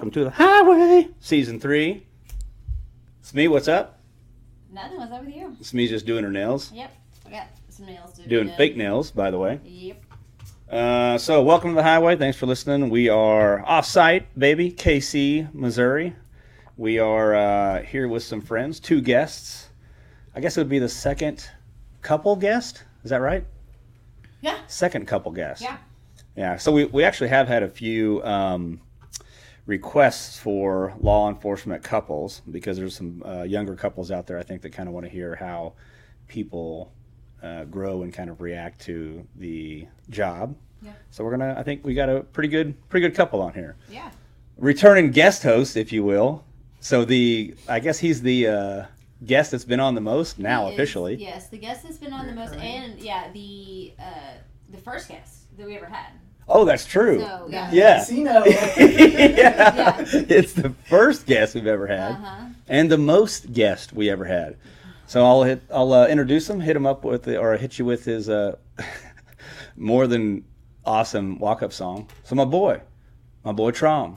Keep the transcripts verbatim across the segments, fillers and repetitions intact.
welcome to the Highway, Season three. Smee, what's up? Nothing. What's up with you? Smee's just doing her nails. Yep. I got some nails to do. Doing fake nails, by the way. Yep. Uh, so, welcome to the Highway. Thanks for listening. We are off-site, baby, K C, Missouri. We are uh, here with some friends, two guests. I guess it would be the second couple guest. Is that right? Yeah. Second couple guest. Yeah. Yeah. So we, we actually have had a few um, requests for law enforcement couples because there's some uh, younger couples out there, I think, that kind of want to hear how people uh, grow and kind of react to the job. Yeah. So we're gonna. I think we got a pretty good, pretty good couple on here. Yeah. Returning guest host, if you will. So the, I guess he's the uh, guest that's been on the most now He is- officially. Yes, the guest that's been on the most, and yeah, the uh, the first guest that we ever had. Oh, that's true. So yeah. Yeah. Casino. yeah. Yeah. It's the first guest we've ever had, Uh-huh. and the most guest we ever had. So I'll hit, I'll uh, introduce him, hit him up with, the, or hit you with his uh, more than awesome walk-up song. So my boy, my boy Trom.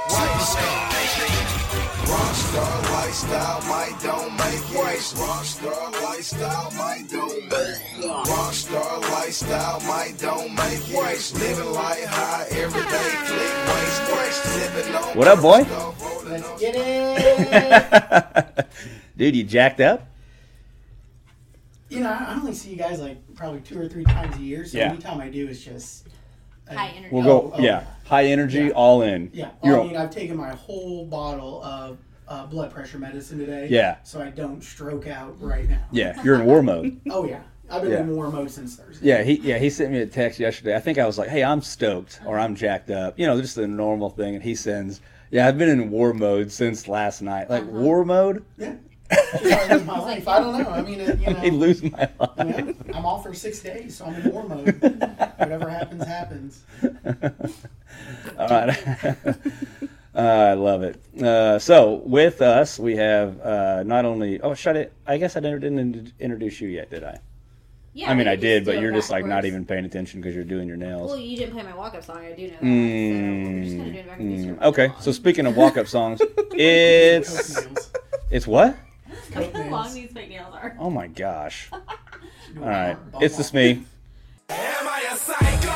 Rockstar lifestyle, might don't make waste. Rockstar lifestyle, might don't make. Rockstar lifestyle, might don't make waste. Living life high every day, flick waste, waste. Sipping on. What up, boy? Let's get it. Dude, you jacked up? You know, I only see you guys like probably two or three times a year, so Yeah. anytime I do, it's just uh, High energy. We'll go, Oh, oh, yeah, high energy, Yeah. all in. Yeah, You're, I mean, I've taken my whole bottle of uh, blood pressure medicine today. Yeah. So I don't stroke out right now. yeah, you're in war mode. Oh yeah, I've been Yeah. in war mode since Thursday. Yeah, he yeah he sent me a text yesterday. I think I was like, "Hey, I'm stoked," or "I'm jacked up," you know, just the normal thing. And he sends, "Yeah, I've been in war mode since last night." Like Uh-huh. war mode? Yeah. That's how I live my life. I don't know. I mean, it, you know, I lose my life. yeah, I'm off for six days, so I'm in war mode. Whatever happens, happens. All right. uh, I love it. Uh, so with us, we have uh, not only. Oh, shut it! I guess I didn't, didn't introduce you yet, did I? Yeah, I mean, we I can did, do but it you're just like not backwards. even paying attention because you're doing your nails. Well, you didn't play my walk-up song. I do know that. Mm, so we're just kind of doing back and mm. forth. Okay, so speaking of walk-up songs, it's Coke nails. it's what? Look Coke how long nails. these fake nails are. Oh my gosh! All All right, it's the Smee. Am I a psycho?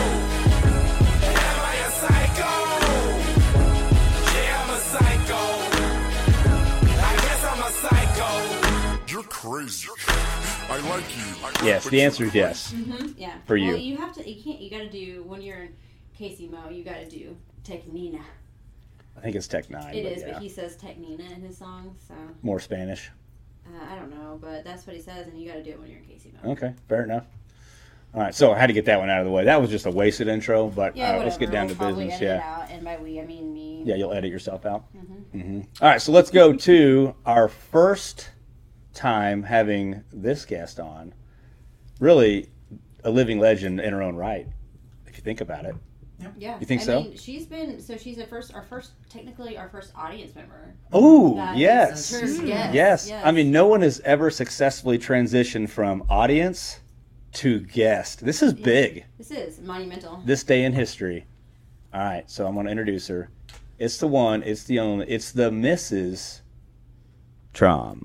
Am I a psycho? Yeah, I'm a psycho. I guess I'm a psycho. You're crazy. I like you. I Yes, the answer is yes. Mm-hmm. Yeah. For you. Well, you have to. You can't. You got to do when you're in Casey Mo. You got to do Technina. I think it's Tech Nine. It but is, yeah. but he says Technina in his song, so More Spanish. uh, I don't know, but that's what he says, and you got to do it when you're in Casey Mo. Okay, fair enough. All right, so I had to get that one out of the way. That was just a wasted intro, but Yeah, uh, let's get whatever. down We'll to probably business. edit it Yeah, out, and by we I mean me. yeah, you'll edit yourself out. Mm-hmm. Mm-hmm. All right, so let's go to our first time having this guest on. Really, a living legend in her own right, if you think about it. Yeah. You think I so? mean, she's been so she's a first our first technically our first audience member. Oh, That yes. is her guest. Yes. I mean, no one has ever successfully transitioned from audience to guest. This is big. This is monumental. This day in history. All right, so I'm going to introduce her. It's the one, it's the only, it's the Missus Trom.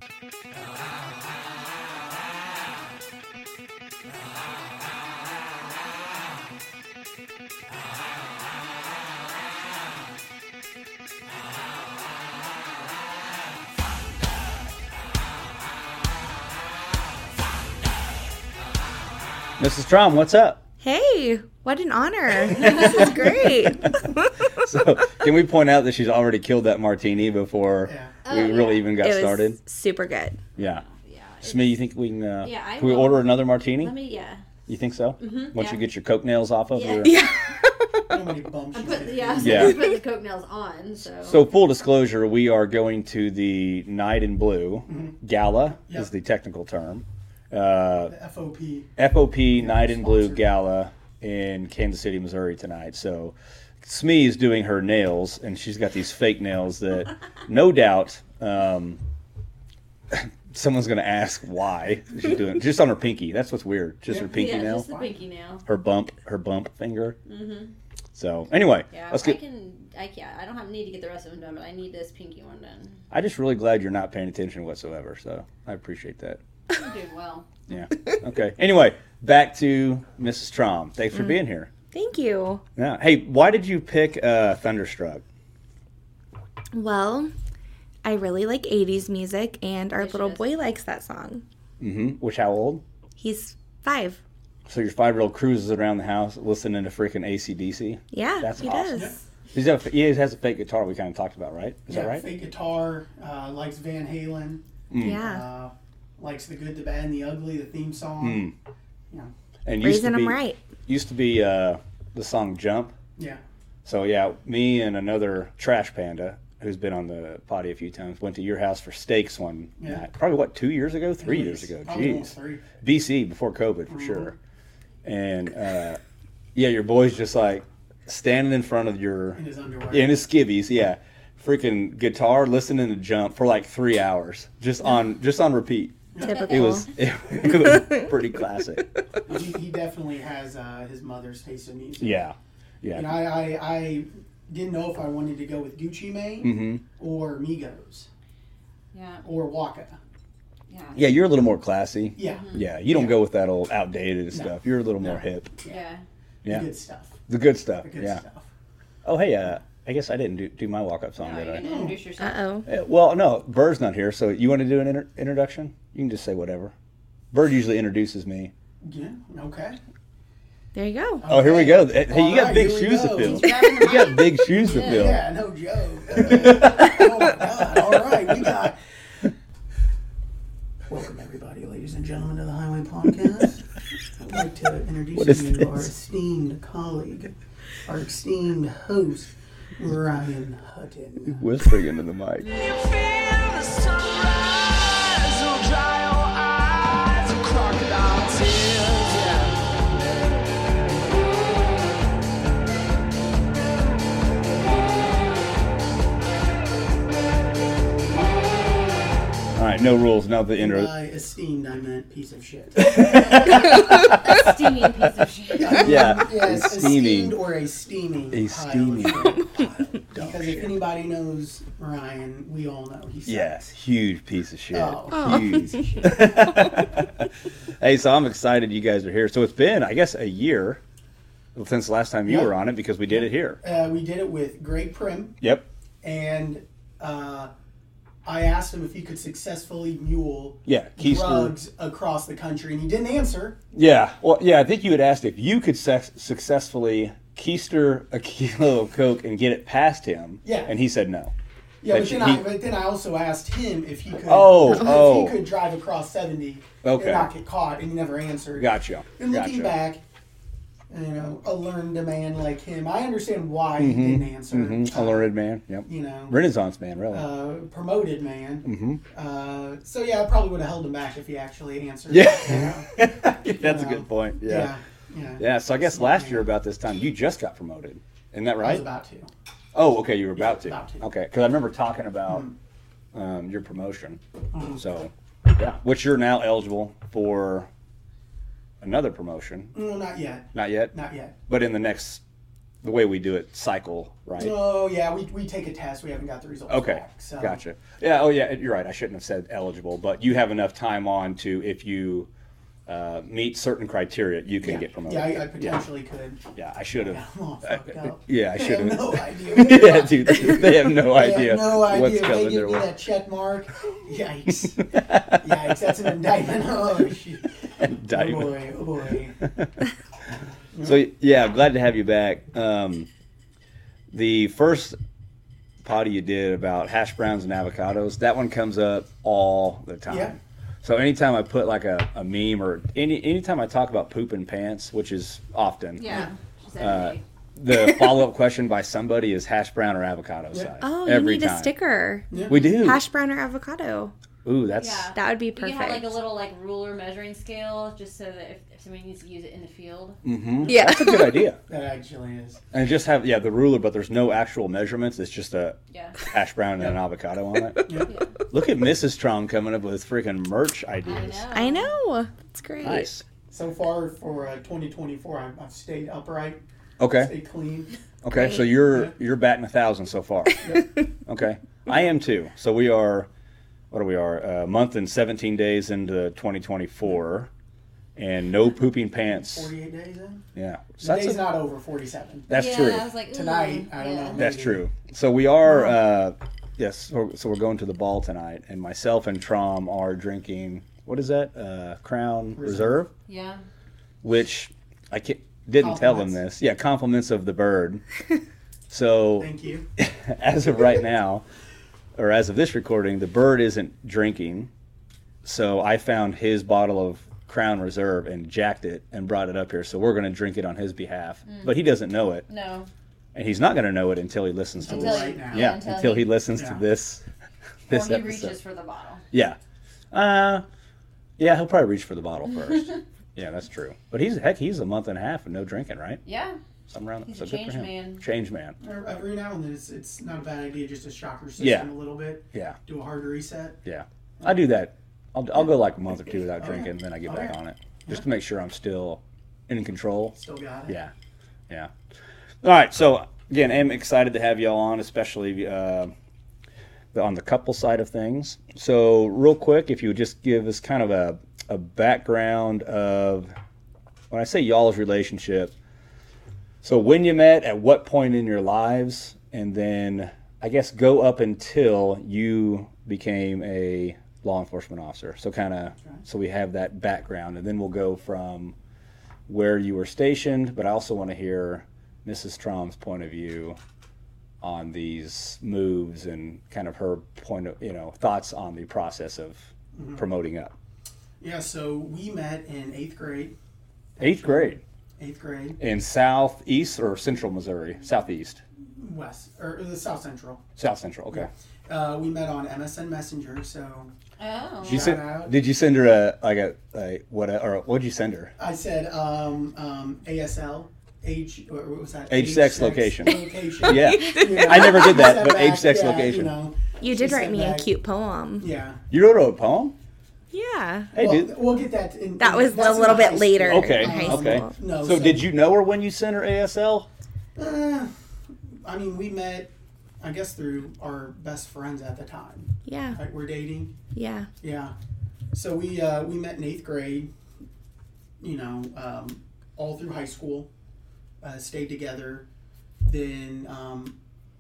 Missus Trom, what's up? Hey, what an honor. This is great. So, can we point out that she's already killed that martini before Yeah. we Oh, really yeah. even got it was started? super good. Yeah. Yeah. Smee, you think we can, uh, Yeah, I can we will. order another martini? Let me. Yeah. You think so? Mhm, Once yeah. you get your coke nails off of Yeah. her? Yeah. How many bumps I'm she's putting hit. yeah. So Yeah. I'm putting the coke nails on. So. So, full disclosure, we are going to the Night in Blue Gala, Yep. is the technical term. Uh, The F O P. F O P Night in Blue sponsor. Gala in Kansas City, Missouri tonight. So, Smee is doing her nails, and she's got these fake nails that, no doubt, um, someone's going to ask why she's doing just on her pinky. That's what's weird. Just her pinky yeah, nail. just the pinky nail. Her bump, her bump finger. Mm-hmm. So anyway, Yeah, let's I get. can. I yeah, I don't have, need to get the rest of them done, but I need this pinky one done. I'm just really glad you're not paying attention whatsoever. So I appreciate that. I'm doing well. Yeah. Okay. Anyway, back to Missus Trom. Thanks for being here. Thank you. Yeah. Hey, why did you pick uh, Thunderstruck? Well, I really like eighties music, and our Yes, she little does. boy likes that song. Mm-hmm. Which how old? He's five. So your five-year-old cruises around the house listening to freaking A C D C. Yeah, That's he awesome. does. He's got a, he has a fake guitar we kind of talked about, right? Is yeah, that right? fake guitar, uh, likes Van Halen, Yeah. uh, likes the good, the bad, and the ugly, the theme song. Mm. Yeah. And used Raising to be, him right. Used to be uh, the song Jump. Yeah. So yeah, me and another Trash Panda, who's been on the potty a few times, went to your house for steaks one Yeah. night. Probably what, two years ago, three At years least. ago. Probably almost Jeez, three. B C before COVID for Mhm. sure. And uh, yeah, your boy's just like standing in front of your In his underwear. yeah, in his skivvies, yeah, freaking guitar, listening to Jump for like three hours, just on just on repeat. Typical. It was it, it was pretty classic. he, he definitely has uh, his mother's taste in music. Yeah, And yeah. I, I, I didn't know if I wanted to go with Gucci Mane Mm-hmm. or Migos Yeah. or Waka. Yeah. Yeah, you're a little more classy. Yeah. Yeah, you don't Yeah. go with that old outdated No. stuff. You're a little more No. hip. Yeah. Yeah, The good stuff. the good stuff. The good Yeah. stuff. Oh, hey, uh, I guess I didn't do, do my walk-up song, No, did you're I? gonna introduce yourself. Uh-oh. Uh, Well, no, Bird's not here, so you want to do an inter- introduction? You can just say whatever. Bird usually introduces me. Yeah. Okay. There you go. Oh, here we go. Hey, you All got right, big here we shoes to go. fill. He's grabbing the You got mic. big shoes to Yeah. fill. Yeah, no joke. Uh, oh my God! All right, we got. Welcome everybody, ladies and gentlemen, to the Highway Podcast. I'd like to What introduce is you to our this? esteemed colleague, our esteemed host, Ryan Hutton. Whispering into the mic. All right, no rules. Now the intro. By esteemed, I meant piece of shit. Steaming piece of shit. Yeah, Yes, esteeming. esteemed or a steaming. A pile of steaming shit. pile of dumb Because if shit. anybody knows Ryan, we all know he sucks. Yes, huge piece of shit. Oh. Huge. Hey, so I'm excited you guys are here. So it's been, I guess, a year since the last time you Yeah. were on it because we did it here. Uh, we did it with Greg Prim, Yep. and uh, I asked him if he could successfully mule Yeah. Keister. drugs across the country, and he didn't answer. Yeah. Well, yeah, I think you had asked if you could sex- successfully keister a kilo of coke and get it past him. Yeah. And he said no. Yeah, But but then, he- I, but then I also asked him if he could. Oh, if oh. he could drive across seventy Okay. and not get caught, and he never answered. Gotcha. And looking Gotcha. back, you know, a learned man like him, I understand why Mhm. he didn't answer. Mm-hmm. A learned man. Yep. You know, Renaissance man, really. uh, promoted man. mm-hmm. Uh, so yeah, I probably would have held him back if he actually answered. Yeah. You know? That's a know. good point. Yeah. Yeah. Yeah. Yeah. So I guess Smart last man. year about this time, you just got promoted. Isn't that I was right? about to. Oh, okay. You were about to. about to. Okay. Because I remember talking about um, your promotion. Mhm. So, yeah. Which you're now eligible for another promotion. No, not yet. Not yet. Not yet. But in the next, the way we do it, cycle, right? Oh yeah, we, we take a test. We haven't got the results Okay, back. So. gotcha. Yeah, oh yeah, you're right. I shouldn't have said eligible, but you have enough time on to, if you uh, meet certain criteria, you can Yeah, get promoted. yeah, I, I potentially could. Yeah, I should Yeah, have. I'm all I- fucked up. yeah, I They should have have. no idea. Yeah, dude, they have no They idea have no idea. what's If they coming give their me way. that check mark, yikes. Yikes, that's an indictment. Oh, shit. Indictment. Oh, boy. Oh, boy. So yeah, I'm glad to have you back. Um, the first potty you did about hash browns and avocados, that one comes up all the time. Yeah. So anytime I put like a, a meme or any anytime I talk about poop in pants, which is often, Yeah. She said Uh, hey. the follow up question by somebody is hash brown or avocado Yeah. size. Oh, you every need time. a sticker. Yeah. We do. Hash brown or avocado. Ooh, that's Yeah. That would be You perfect. can have like a little like ruler measuring scale just so that if, if somebody needs to use it in the field. hmm Yeah. That's a good idea. That actually is. And just have yeah the ruler, but there's no actual measurements. It's just a Yeah. hash brown and an avocado on it. Yeah. Yeah. Look at Missus Trom coming up with freaking merch I ideas. know. I know. It's great. Nice. So far for uh, twenty twenty-four, I've, I've stayed upright, Okay. stayed clean. Okay, Great. so you're you're batting a thousand so far. Okay, I am too. So we are, what are we are a month and seventeen days into twenty twenty-four, and no pooping pants. forty-eight days in? Yeah, so The that's, day's a- not over forty-seven. that's yeah, true. I was like, ooh, Tonight, I don't yeah. know. That's maybe. true. So we are, uh, yes. So, so we're going to the ball tonight, and myself and Trom are drinking. What is that? Uh, Crown Reserve, Reserve. Yeah. which I can't, didn't tell them Compliments. this. Yeah, compliments of the bird. So Thank you. as of right now, or as of this recording, the bird isn't drinking. So I found his bottle of Crown Reserve and jacked it and brought it up here. So we're going to drink it on his behalf. But he doesn't know it. No. And he's not going to know it until he listens to Until this. right now. Yeah, until, until he, he listens to Yeah. this or this he episode. reaches for the bottle. Yeah. Uh, yeah, he'll probably reach for the bottle first. Yeah, that's true. But he's heck, he's a month and a half and no drinking, right? Yeah. Something around He's so a good for change him. man. Change man. Every now and then, it's, it's not a bad idea just to shock your system Yeah. a little bit. Yeah, Do a hard reset. yeah. I do that. I'll I'll go like a month or two without Oh, drinking, yeah. then I get Oh, back yeah. on it, just to make sure I'm still in control. Still got it. Yeah, yeah. All right. So again, I'm excited to have y'all on, especially uh, the- on the couple side of things. So real quick, if you would just give us kind of a a background of when I say y'all's relationship. So when you met, at what point in your lives, and then I guess go up until you became a law enforcement officer. So kind of, so we have that background, and then we'll go from where you were stationed. But I also want to hear Missus Trom's point of view on these moves and kind of her point of, you know, thoughts on the process of promoting up. Yeah, so we met in eighth grade. Eighth grade Eighth grade, in southeast or central Missouri, southeast, west, or the South Central. south central. Okay. Uh, we met on M S N Messenger, so Oh. You Shout sent, out. did you send her a like a, a what or what did you send her? I said um, um, A S L, age, what was that? Age, sex, location. location. Yeah, You know, I never did that, sent but back, age, sex, yeah, location. You, know, You she did write sent me a back- cute poem. Yeah. You wrote a poem. Yeah. Hey, well, dude. we'll get that. In, That was that's a little in bit high later. school. Okay, in high okay. school. No, So did you know her when you sent her A S L? Uh, I mean, we met, I guess, through our best friends at the time. Yeah. Right, we're dating. Yeah. Yeah. So we uh, we met in eighth grade. You know, um, all through high school, uh, stayed together. Then um,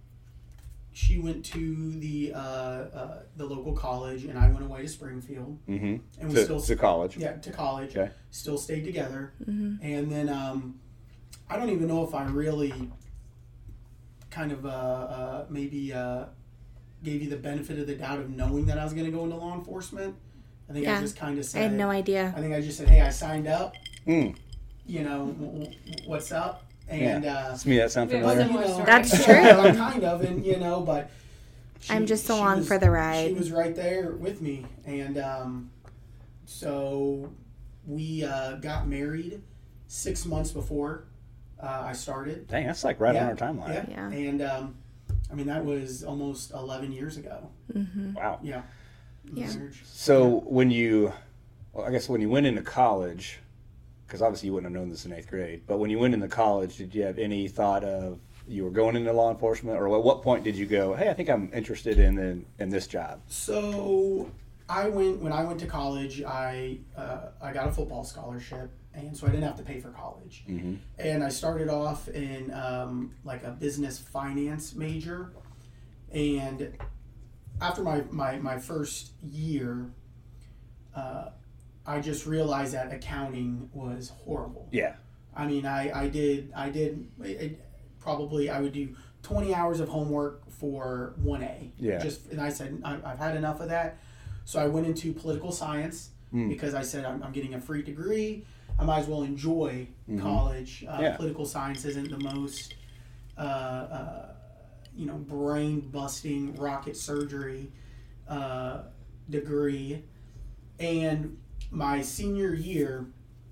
she went to the uh, uh, the local college, and I went away to Springfield, Mm-hmm. and we To, still to college. yeah to college. Okay. Still stayed together, Mm-hmm. and then um, I don't even know if I really kind of uh, uh, maybe uh, gave you the benefit of the doubt of knowing that I was going to go into law enforcement. I think I Yeah. just kind of I said. had no idea. I think I just said, "Hey, I signed up. Mm. You know, w- w- what's up?" And Yeah. uh, To me, that sound We have but, familiar. you similar know, stories. That's yeah, true. kind of, and you know, but she- I'm just she along was- for the ride. She was right there with me, and um, so we uh, got married six months before uh, I started. Dang, that's like right Yeah. on our timeline. Yeah, Yeah. and um, I mean that was almost eleven years ago. Mm-hmm. Wow. Yeah. Yeah. Marriage. So when you, well, I guess when you went into college, because obviously you wouldn't have known this in eighth grade, but when you went into college, did you have any thought of you were going into law enforcement, or at what point did you go, hey, I think I'm interested in in, in this job? So I went when I went to college. I uh, I got a football scholarship, and so I didn't have to pay for college. Mm-hmm. And I started off in um, like a business finance major, and after my my, my first year, uh, I just realized that accounting was horrible. Yeah. I mean, I, I did I did it, probably I would do twenty hours of homework for one A. Yeah. Just and I said I, I've had enough of that, so I went into political science Mm. because I said I'm, I'm getting a free degree. I might as well enjoy Mhm. college. Uh, Yeah. Political science isn't the most uh, uh, you know brain busting rocket surgery uh, degree, and my senior year,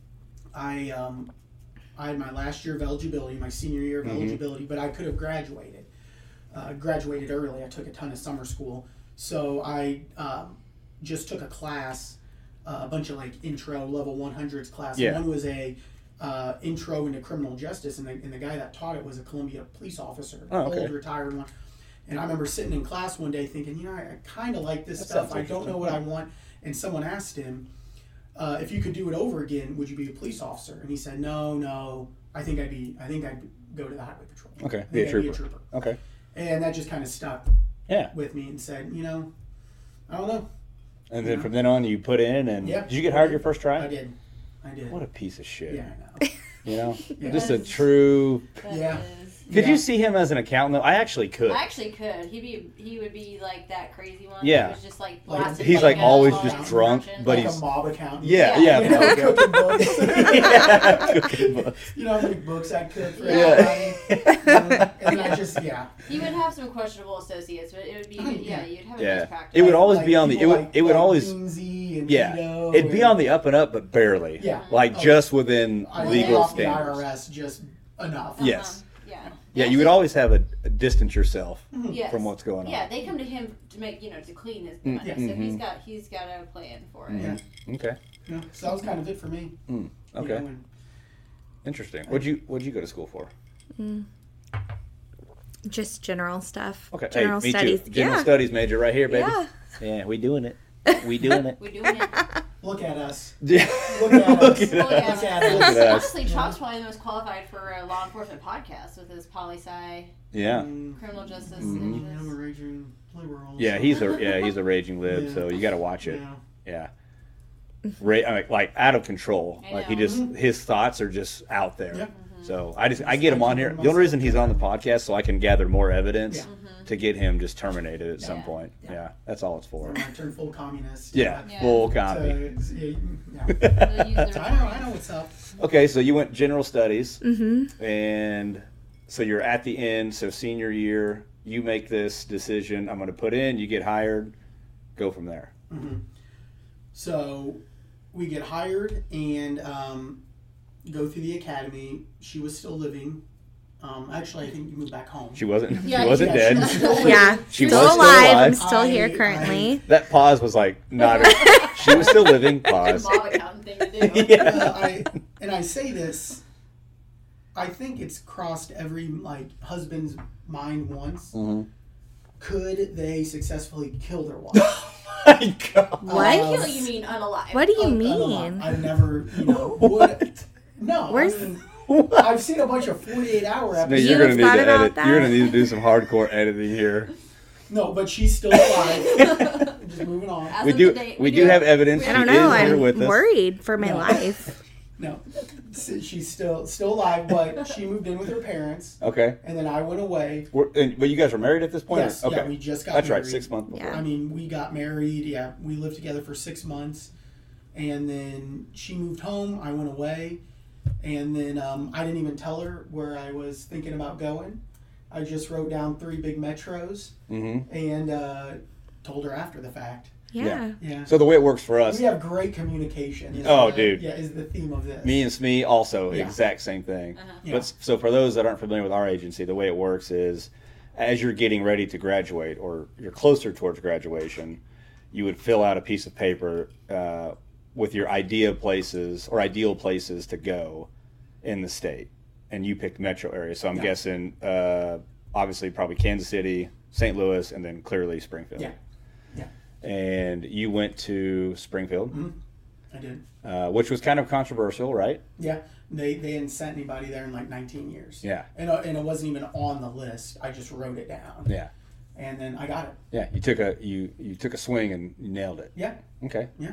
I um, I had my last year of eligibility, my senior year of Mhm. eligibility, but I could have graduated. Uh, graduated early. I took a ton of summer school, so I um, just took a class, uh, a bunch of like intro level one hundreds class. Yeah. One was a uh, intro into criminal justice, and the, and the guy that taught it was a Columbia police officer, Oh, okay. old retired one. And I remember sitting in class one day thinking, you know, I, I kind of like this That stuff. sounds I don't know what I want. And someone asked him, uh, if you could do it over again, would you be a police officer? And he said, no, no, I think I'd be, I think I'd go to the highway patrol. Okay, I be a think I'd trooper. Be a trooper. Okay. And that just kind of stuck Yeah. with me and said, you know, I don't know. And then Yeah. from then on, you put in, and Yeah, did you get I hired did. your first try? I did. I did. What a piece of shit. Yeah, I know. You know, Yeah. just a true. That Yeah. is- Could Yeah. you see him as an accountant? though? I actually could. I actually could. He'd be. He would be like that crazy one. Yeah. He was just like. Like, blasted he's, like, a always small just amount of drunk, production. but like he's- a mob accountant. Yeah, Yeah. yeah. You know, there we go. cooking books. Yeah, cooking books. You know how many books I cook for Yeah. everybody? And, and I just, yeah. He would have some questionable associates, but it would be. Yeah, you'd have a Yeah. best practice. It would Like- always like be on the. It people would. like- It would like always. Beansy and Yeah. Tito It'd be and- on the up and up, but barely. Yeah. Like Oh. just within I legal off the I R standards. S just enough. Uh-huh. Yes. Yeah. Yeah, you would always have a, a distance yourself Yes. from what's going on. Yeah, they come to him to make you know to clean his Mm, money, yeah. so he's Mhm. got he's got a plan for it. Mhm. Okay. Yeah. So that was kind of it for me. Mm. you Okay. know, and- Interesting. What'd you What'd you go to school for? Just general stuff. Okay. General hey, me studies. too. General yeah. studies major right here, baby. Yeah. Yeah, we doing it. We doing it. We're doing it. Look at us. Yeah. Look at us. Look at Look us. Look at at us. Look at us. Honestly, Chop's probably the most qualified for a law enforcement podcast with his poli sci, Yeah. Mm, criminal justice Mhm. I'm a interests. raging liberal. Yeah, so- he's a yeah he's a raging lib, Yeah. so you got to watch it. Yeah. Yeah. Ra- I mean, like out of control. I Like he know. just his thoughts are just out there. Yeah. So I just I get him on here. The only reason he's on the podcast so I can gather more evidence Yeah. to get him just terminated at some Yeah. point. Yeah. Yeah. that's all it's for. When I turn full communist. Yeah, Yeah. full To, comedy. yeah, yeah. They'll use their So I know, I know what's up. Okay, so you went general studies, Mm-hmm. and so you're at the end. So senior year, you make this decision. I'm going to put in. You get hired. Go from there. hmm So we get hired and um, go through the academy. She was still living. Um, actually, I think you moved back home. She wasn't. Yeah, she wasn't yeah, she dead. was still living. Yeah. She still was still alive. I'm alive. still I- here I- currently. That pause was like not. A, she was still living. Good Pause. mob accountant thing to do. Yeah. Uh, I, and I say this, I think it's crossed every like husband's mind once. Mhm. Could they successfully kill their wife? My God. What? Uh, Kill, you mean unalive? What do you Un- mean? unalive. I've never, you know, would. No, Where's- I mean, I've seen a bunch of forty-eight hour No, episodes. you're You've gonna need thought to about edit. that? You're gonna need to do some hardcore editing here. No, but she's still alive. Just moving on. As We of do. today, We do have evidence. we I don't She know. is here I'm with us. worried for my No. life. No, S- she's still still alive, but she moved in with her parents, Okay. and then I went away. We're, and, but you guys were married at this point? Yes, Okay. yeah, we just got That's married. right. Six months before. Yeah. I mean, we got married. Yeah, we lived together for six months, and then she moved home. I went away, and then um, I didn't even tell her where I was thinking about going. I just wrote down three big metros Mm-hmm. and uh, told her after the fact. Yeah. Yeah, So the way it works for us, we have great communication. Is Oh, the- dude. Yeah, is the theme of this. me and Smee also Yeah. exact same thing. Uh-huh. Yeah. But so for those that aren't familiar with our agency, the way it works is, as you're getting ready to graduate or you're closer towards graduation, you would fill out a piece of paper uh, with your idea places or ideal places to go in the state, and you picked metro area. So I'm Yeah. guessing, uh, obviously, probably Kansas City, Saint Louis, and then clearly Springfield. Yeah. Yeah. And you went to Springfield, Mhm. I did. uh, which was kind of controversial, right? Yeah, they they hadn't sent anybody there in like nineteen years. Yeah. and uh, and it wasn't even on the list. I just wrote it down. Yeah. And then I got it. Yeah, you took a you you took a swing and you nailed it. Yeah, Okay. yeah.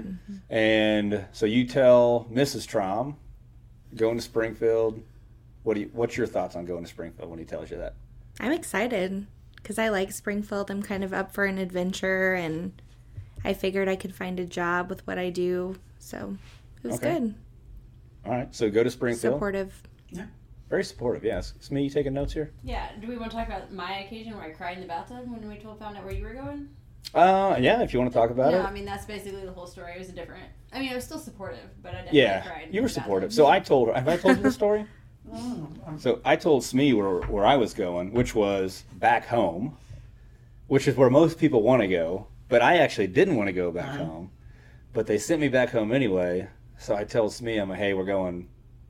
And so you tell Missus Trom, going to Springfield. What do you? What's your thoughts on going to Springfield when he tells you that? I'm excited because I like Springfield. I'm kind of up for an adventure, and I figured I could find a job with what I do. So it was Okay. good. All right. So go to Springfield. Supportive. Very supportive. Yes. Smee, you taking notes here? Yeah. Do we want to talk about my occasion where I cried in the bathtub when we told found out where you were going? Uh, yeah. If you want to talk about no, it. I mean that's basically the whole story. It was a different. I mean, I was still supportive, but I definitely Yeah, cried. you in were the supportive. bathtub. So I told her. Have I told you the story? Oh, I'm- So I told Smee where, where I was going, which was back home, which is where most people want to go. But I actually didn't want to go back Uh-huh. home. But they sent me back home anyway. So I tell Smee, I'm like, hey, we're going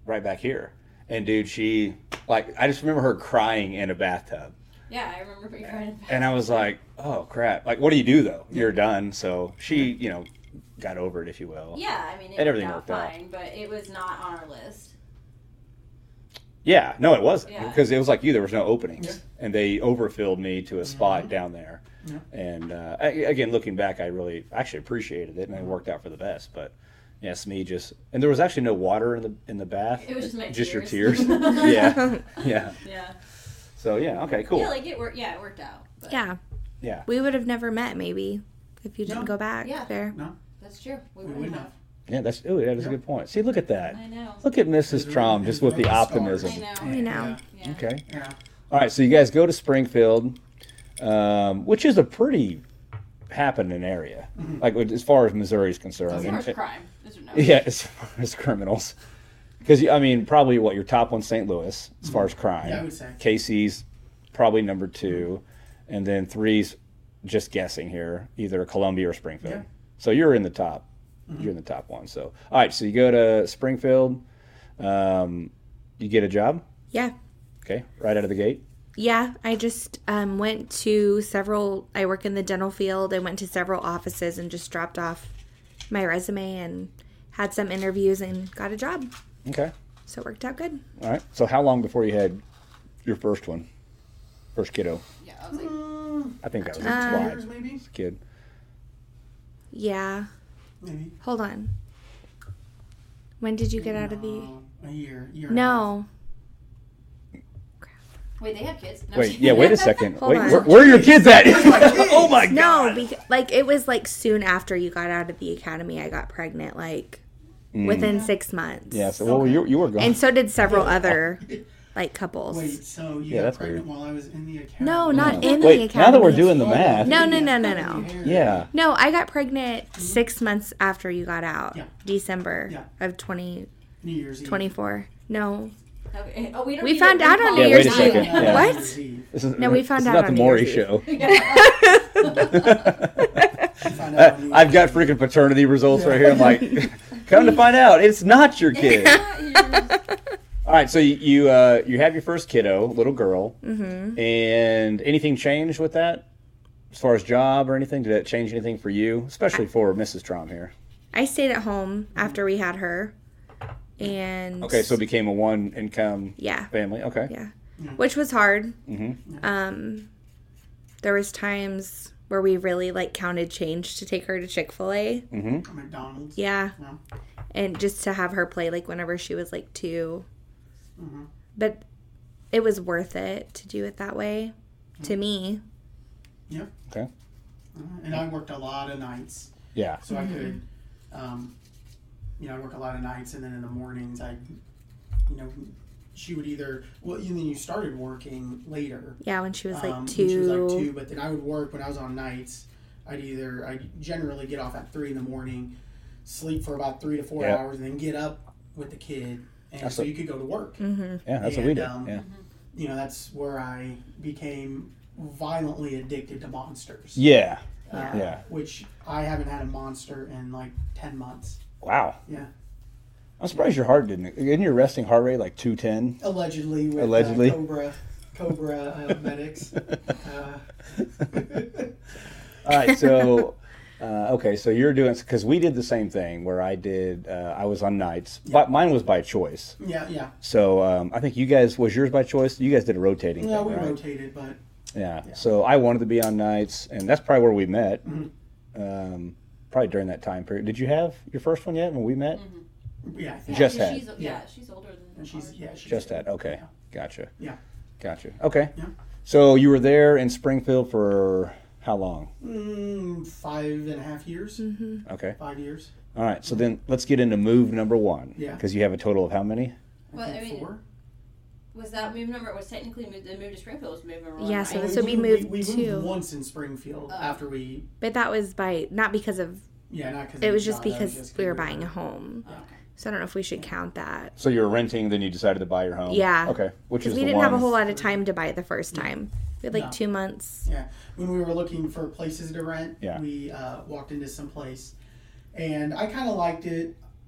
right back here. And dude, she like I just remember her crying in a bathtub. Yeah, I remember being crying. And I was like, oh crap! Like, what do you do though? You're done. So she, you know, got over it, if you will. Yeah, I mean, it And everything worked worked out out. fine, but it was not on our list. Yeah, no, it wasn't Yeah. because it was like you. There was no openings, Yeah. and they overfilled me to a spot Mhm. down there. Yeah. And uh, I, again, looking back, I really actually appreciated it, and it worked out for the best. But yes, me just and there was actually no water in the in the bath. It was just my just tears. your tears. yeah, yeah. Yeah. So yeah, okay, cool. Yeah, like it worked. Yeah, it worked out. But Yeah. Yeah. We would have never met maybe if you didn't No. go back Yeah. there. No, That's true. We, we wouldn't wouldn't have. have. Yeah, that's oh, yeah, that's a Yeah. good point. See, look at that. I know. Look at Missus Trom just with the optimism. I know. I know. Yeah. Okay. Yeah. All right, so you guys go to Springfield, um, which is a pretty happening area, Mm-hmm. like as far as Missouri is concerned. As far as And- crime, is no. yeah, as far as criminals, because I mean, probably what your top one, Saint Louis, as far as crime. Yeah, I would say. Casey's probably number two, and then three's just guessing here, either Columbia or Springfield. Yeah. So you're in the top. You're in the top one. So all right, so you go to Springfield, um, you get a job. Yeah. Okay, right out of the gate. Yeah, I just um, went to several. I work in the dental field. I went to several offices and just dropped off my resume and had some interviews and got a job. Okay. So it worked out good. All right. So how long before you had your first one, first kiddo? Yeah, I was like, Mm, I think that was two a Uh, years maybe. kid. Yeah. Maybe. Hold on. When did you get out of the? No, a year. year and a half. No. wait, they have kids? No, Wait, yeah. Wait a second. Hold wait, on. where, where are your kids at? oh my No, god. because like it was like soon after you got out of the academy, I got pregnant. Like within six months. Yeah. So well, you you were gone. And so did several other like couples. Wait, so you Yeah, got that's pregnant weird. while I was in the academy? No, not in Wait, the academy. now that we're doing the math. No, no, no, no, no. Yeah. No, I got pregnant six months after you got out. Yeah. December Yeah. of twenty New Year's Eve. twenty-four. No. Okay. Oh, we don't We need found to out on recall New Yeah, Year's wait a second. Eve. Yeah. What? New Year's Eve. This is No, we found this is out not on the New Maury Year's show. We found out on New Uh, I've got Year's Eve. freaking paternity results right here. I'm like, come to find out, it's not your kid. All right, so you you, uh, you have your first kiddo, little girl, mm-hmm. and anything changed with that, as far as job or anything? Did that change anything for you, especially for Missus Trom here? I stayed at home after we had her. And Okay, so it became a one income yeah. family. Okay. Yeah. Which was hard. Mm-hmm. Um there was times where we really like counted change to take her to Chick-fil-A. Mm-hmm. McDonald's. Yeah. No. And just to have her play like whenever she was like two. Mm-hmm. But it was worth it to do it that way to me. Yep. Okay. Uh, and I worked a lot of nights, Yeah. so I could, um, you know, I work a lot of nights, and then in the mornings, I, you know, she would either well, and then you started working later. Yeah, when she was like um, two. When she was like two, but then I would work when I was on nights. I'd either I generally get off at three in the morning, sleep for about three to four Yeah. hours, and then get up with the kid, and That's so a- you could go to work. Mm-hmm. Yeah, that's what And, we did. um, yeah. You know, that's where I became violently addicted to monsters. Yeah. Uh, Yeah. Which I haven't had a monster in like ten months. Wow. Yeah. I'm surprised your heart didn't. Isn't your resting heart rate like two ten? Allegedly with Allegedly. Uh, Cobra, Cobra uh, medics. Uh, All right, so uh, okay, so you're doing because we did the same thing where I did. Uh, I was on nights, but mine was by choice. yeah, yeah. So um, I think you guys was yours by choice. You guys did a rotating Yeah, thing, we right? rotated, but Yeah. So I wanted to be on nights, and that's probably where we met. Mm-hmm. Um, probably during that time period. Did you have your first one yet when we met? yeah, I think Just yeah, had. she's, yeah, she's older than and she's ours. yeah, she's Just that. Okay. Gotcha. Yeah. Gotcha. Okay. Yeah. So you were there in Springfield for how long? Mm, five and a half years. Mm-hmm. Okay. Five years. All right. So then let's get into move number one. Yeah. Because you have a total of how many? Well, think I mean, four. Was that move number? Was technically moved, the move to Springfield was move number one? Yeah, right? so We this would be moved- moved we, we two. moved once in Springfield Oh. after we. But that was by not because of Yeah, not because it was just because we were buying a home. Oh, okay. So I don't know if we should count that. So you were renting, then you decided to buy your home. Yeah. Okay. Which Because is we the didn't one. have a whole lot of time to buy it the first time. We had like No. two months. Yeah, when we were looking for places to rent, Yeah. we uh, walked into some place, and I kind of liked it,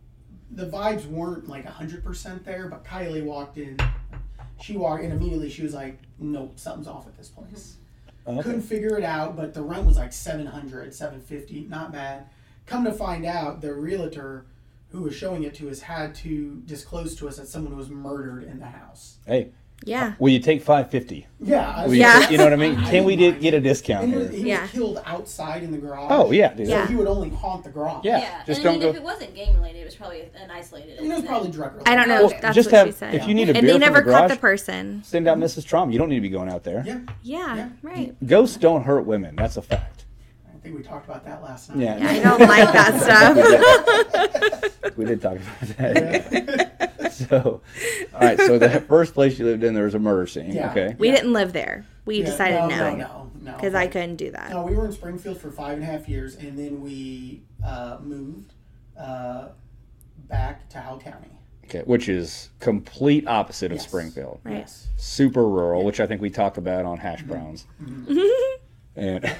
the vibes weren't like one hundred percent there, but Kylie walked in. She walked in immediately. She was like, nope, something's off at this place. Okay. Couldn't figure it out, but the rent was like seven hundred, seven fifty, not bad. Come to find out, the realtor who was showing it to us had to disclose to us that someone was murdered in the house. Hey, Yeah. will you take five fifty? Yeah. I Will was you, Yeah. take- you know what I mean? I Can we didn't did, get a discount And he here? was, he Yeah. was killed outside in the garage. Oh, yeah, dude. So Yeah. he would only haunt the garage. Yeah. Yeah, just and don't I mean, go- if it wasn't gang related, it was probably an isolated. And it was incident. probably drug related. I don't know Well, if that's just what have, she said. if you need a And beer they from never the caught garage, the person. send out Missus Trom. You don't need to be going out there. Yeah. Yeah, Yeah. right. Ghosts don't hurt women. That's a fact. I think we talked about that last night. Yeah. Yeah, I don't like that stuff. We did talk about that. So, all right. So the first place you lived in, there was a murder scene. Yeah. Okay. We Yeah. didn't live there. We Yeah, decided no, no. no, no, Because I couldn't do that. No, we were in Springfield for five and a half years, and then we uh, moved uh, back to Howell County. Okay. Which is complete opposite of Yes. Springfield. Right. Yes. Super rural, which I think we talked about on Hash Browns. And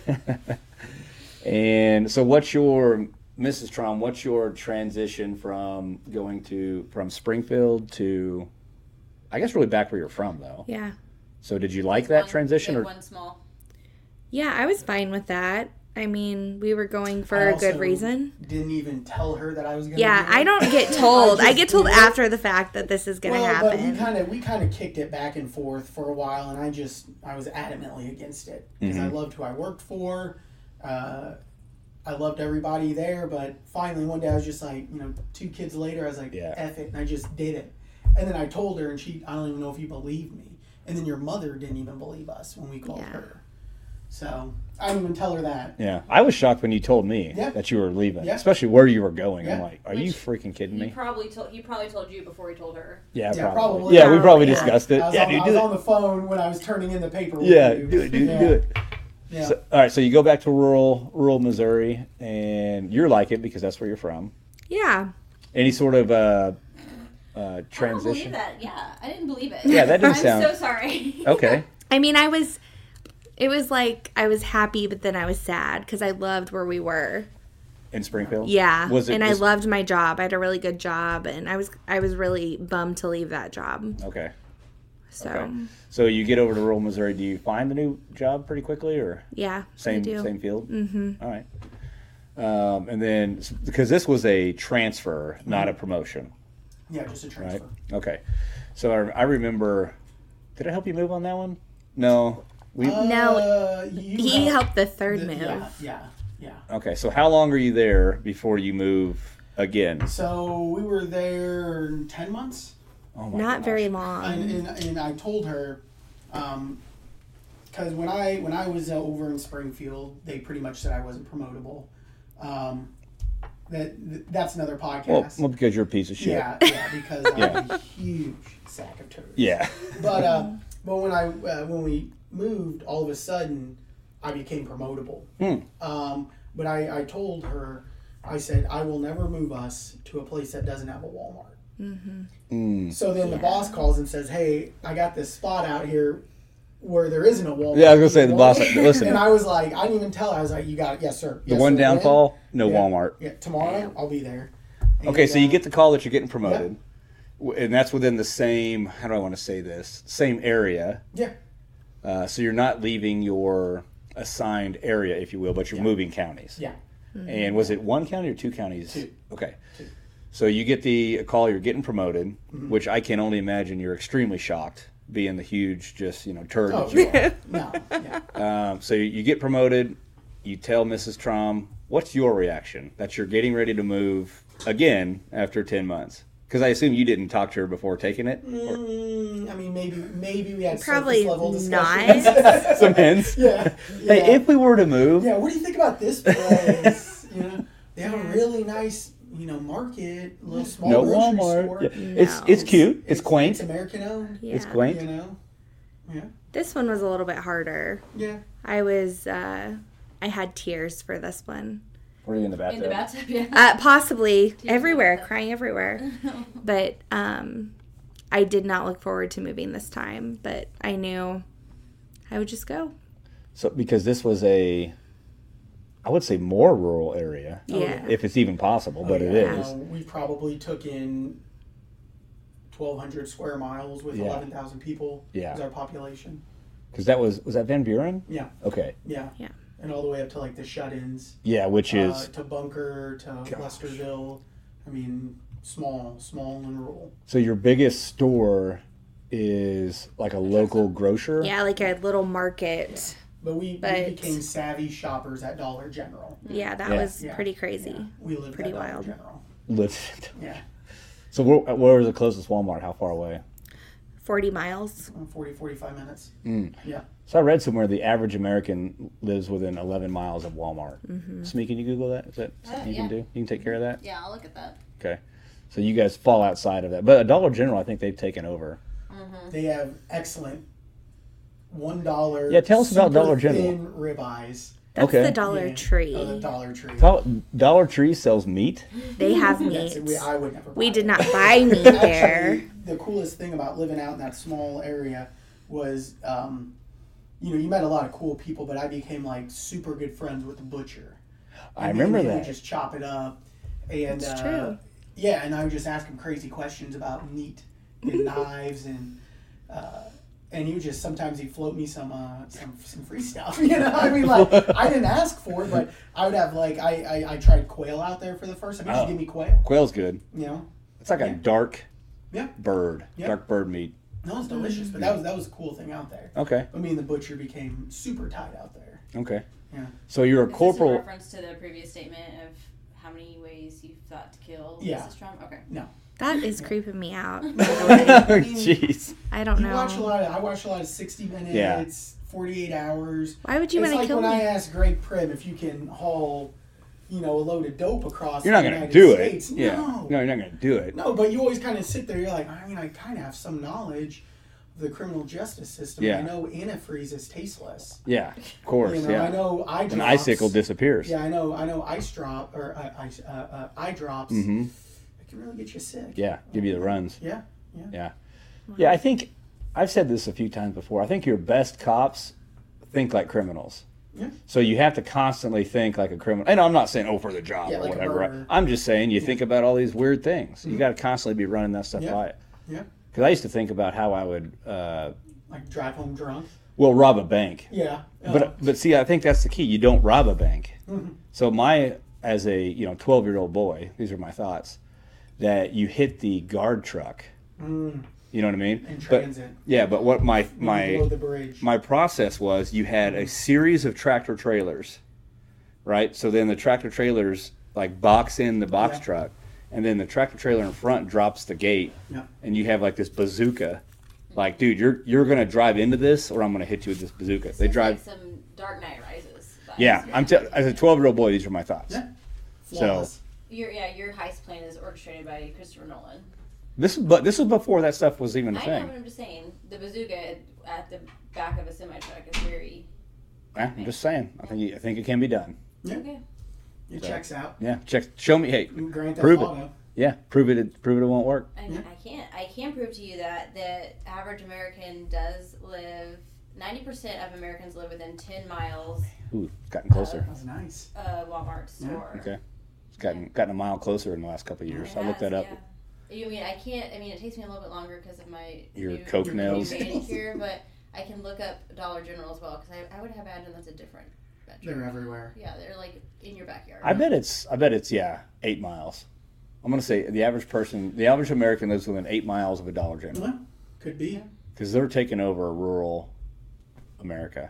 and so, what's your Missus Trom? What's your transition from going to from Springfield to, I guess, really back where you're from, though. Yeah. So, did you like that One transition, big, or one small? Yeah, I was fine with that. I mean, we were going for I a good also reason. Didn't even tell her that I was going to Yeah, do it. I don't get told. I, just get told did it. after the fact that this is going to well, happen. but we kind of we kind of kicked it back and forth for a while, and I just I was adamantly against it because I Mhm. loved who I worked for. Uh, I loved everybody there, but finally one day I was just like, you know, two kids later, I was like, Yeah. F it, and I just did it. And then I told her, and she, I don't even know if you believe me. And then your mother didn't even believe us when we called Yeah. her. So I didn't even tell her that. yeah? I was shocked when you told me Yeah. that you were leaving, Yeah. especially where you were going. I'm Yeah. like, are you Which freaking kidding He me? probably told he probably told you before he told her. Yeah, Yeah, probably. probably. Yeah, we probably Yeah. discussed it. I was, Yeah, on, dude, I do was it. on the phone when I was turning in the paperwork. Yeah, to you. do it, dude, Yeah. do it. Yeah. So, all right, so you go back to rural, rural Missouri, and you're like it because that's where you're from. yeah. Any sort of uh, uh, I don't transition? believe that. Yeah, I didn't believe it. Yeah, that didn't I'm sound- so sorry. Okay. I mean, I was, it was like I was happy, but then I was sad because I loved where we were. In Springfield? Yeah. Was it and I just- loved my job. I had a really good job, and I was I was really bummed to leave that job. Okay. So, Okay. So you get over to rural Missouri. Do you find the new job pretty quickly, or yeah, I same do. same field? Mm-hmm. All right. Um, and then because this was a transfer, not a promotion, Yeah, just a right? transfer. Okay. So I, I remember. Did I help you move on that one? No. We. No, Uh, you he helped helped the third the- move. Yeah, yeah, yeah. Okay. So how long are you there before you move again? So we were there ten months, Oh my Not gosh. very long. and, and, and I told her, because when I when I was uh, over in Springfield, they pretty much said I wasn't promotable. Um, that th- that's another podcast. Well, well, because you're a piece of shit. yeah, yeah, because I'm Yeah. a huge sack of turds. Yeah. But uh, but when I uh, when we moved, all of a sudden, I became promotable. Hmm. Um, but I, I told her, I said, I will never move us to a place that doesn't have a Walmart. Mm. So then the Yeah. boss calls and says, hey, I got this spot out here where there isn't a Walmart. Yeah, I was gonna say, the boss- anymore." listen. And I was like, I didn't even tell her. I was like, you got it. Yes, sir. The Yes, one sir. downfall, no Yeah. Walmart. When? Yeah, tomorrow I'll be there. Okay, And, so you uh, get the call that you're getting promoted, W and that's within the same. How do I want to say this? Same area. Yeah. Uh, so you're not leaving your assigned area, if you will, but you're Yeah. moving counties. Yeah. And was it one county or two counties? Two. Okay. Two. So you get the call, you're getting promoted, Mm-hmm. which I can only imagine you're extremely shocked, being the huge, just you know, turd Oh, that you are. No. Yeah. Um, so you get promoted. You tell Missus Trom, what's your reaction that you're getting ready to move again after ten months? Because I assume you didn't talk to her before taking it. Or Mm, I mean, maybe maybe we had Probably surface level not. discussions. some hints. yeah. yeah. Hey, if we were to move, Yeah, what do you think about this place? you know, they have a really nice, you know, market, a little small no grocery Walmart. store. Yeah. It's No. it's cute. It's quaint. It's American owned. Yeah. It's quaint. You know. Yeah. This one was a little bit harder. Yeah. I was, uh, I had tears for this one. Were you in the In bathtub? the bathtub, yeah. Uh, possibly in the everywhere, bathtub. crying everywhere. But um, I did not look forward to moving this time. But I knew I would just go. So because this was a I would say more rural area. Yeah. If it's even possible, but it yeah. is. Uh, we probably took in twelve hundred square miles with Yeah. eleven thousand people Yeah. as our population. Because that was, was that Van Buren? Yeah, Okay. yeah. Yeah. And all the way up to like the shut-ins. Yeah, which is, Uh, to Bunker, to Gosh. Westerville. I mean, small, small and rural. so your biggest store is like a local grocer? Yeah, like a little market. But we, But- we became savvy shoppers at Dollar General. Yeah, that Yeah. was Yeah. pretty crazy. Yeah, we lived Pretty at Dollar wild. General. Live- Yeah, So where, where was the closest Walmart? How far away? forty miles. uh, forty, forty-five minutes. Mm. Yeah. So I read somewhere the average American lives within eleven miles of Walmart. Mm-hmm. Smee, can you Google that? Is that Uh, something you yeah. can do? You can take care of that? Yeah, I'll look at that. Okay. So you guys fall outside of that. But a Dollar General, I think they've taken over. They have excellent one dollar. Yeah, tell us about Dollar General. Thin ribeyes. That's Okay. the Dollar Yeah, Tree. uh, the Dollar Tree. Dollar, Dollar Tree sells meat? They have Yes, meat. we, I would never. We buy did it. not buy meat there. Actually, the coolest thing about living out in that small area was, um, you know, you met a lot of cool people, but I became like super good friends with the butcher. I And remember then they would that. just chop it up, and That's uh, true. yeah, and I would just ask him crazy questions about meat and knives and. Uh, and he would just sometimes he'd float me some uh, some some free stuff, you know. I mean, like I didn't ask for it, but I would have like I I, I tried quail out there for the first time. He Oh. just give me quail, Quail's good. you know. It's like a Yeah. dark Yeah. bird. Yeah. Dark bird meat. No, it was delicious, but that was that was a cool thing out there. Okay. I mean, the butcher became super tight out there. Okay. Yeah. So you're a Is this in corporal. reference to the previous statement of how many ways you thought to kill Yeah. Missus Trump? Okay. That is creeping me out. By the way. Jeez. I don't You watch a know. lot. Of, I watch a lot of sixty minutes, forty-eight hours. Why would you It's want to like kill when I me? asked Greg Prim if you can haul, you know, a load of dope across. You're not the going to United do States. it. Yeah. No. No, you're not going to do it. No, but you always kind of sit there. You're like, I mean, I kind of have some knowledge of the criminal justice system. Yeah. I know antifreeze is tasteless. Yeah. Of course. You know, yeah. I know eye drops. An icicle disappears. Yeah, I know. I know ice drop or uh, ice, uh, uh, eye drops. Mm-hmm. It can really get you sick. Yeah. Give you the runs. Yeah. Yeah. Yeah, I think I've said this a few times before. I think your best cops think like criminals. Yeah. So you have to constantly think like a criminal. And I'm not saying, oh, for the job Yeah, or like a whatever. murderer. I'm just saying you think about all these weird things. You got to constantly be running that stuff Yeah. by it. Yeah. Because I used to think about how I would, uh, Like drive home drunk. well, rob a bank. Yeah. Uh, But but see, I think that's the key. You don't rob a bank. Mhm. So my as a you know twelve year old boy, these are my thoughts. That you hit the guard truck. mm, You know what I mean? in But transit. yeah, but what my Maybe below my the bridge. my process was you had a series of tractor trailers, right? So then the tractor trailers like box in the box Yeah. truck, and then the tractor trailer in front drops the gate, Yeah. and you have like this bazooka. Like, dude, you're you're gonna drive into this, or I'm gonna hit you with this bazooka. They Seems drive. like some Dark Knight Rises. vibes Yeah, here. I'm t- as a twelve year old boy. These are my thoughts. Yeah. So- Flawless. Your yeah, your heist plan is orchestrated by Christopher Nolan. This is but this was before that stuff was even a I know, thing. but I'm just saying the bazooka at the back of a semi truck is very Yeah, I'm just saying. I think I think it can be done. Yeah. okay. It So- checks out. Yeah, check. Show me. Hey, Grand Theft Prove it. Auto. yeah, prove it. it prove it. It won't work. I mean, I can't. I can prove to you that the average American does live. Ninety percent of Americans live within ten miles Ooh, it's gotten closer. That was nice. of Walmart Yeah, store. Okay, it's gotten gotten a mile closer in the last couple of years. It I looked has, that up. Yeah. You mean I can't? I mean, it takes me a little bit longer because of my Your new, coke new nails. manicure, but I can look up Dollar General as well because I, I would have imagined that's a different. metric. They're everywhere. Yeah, they're like in your backyard. I bet it's. I bet it's. Yeah, eight miles. I'm gonna say the average person, the average American lives within eight miles of a Dollar General Yeah, could be. because they're taking over rural America.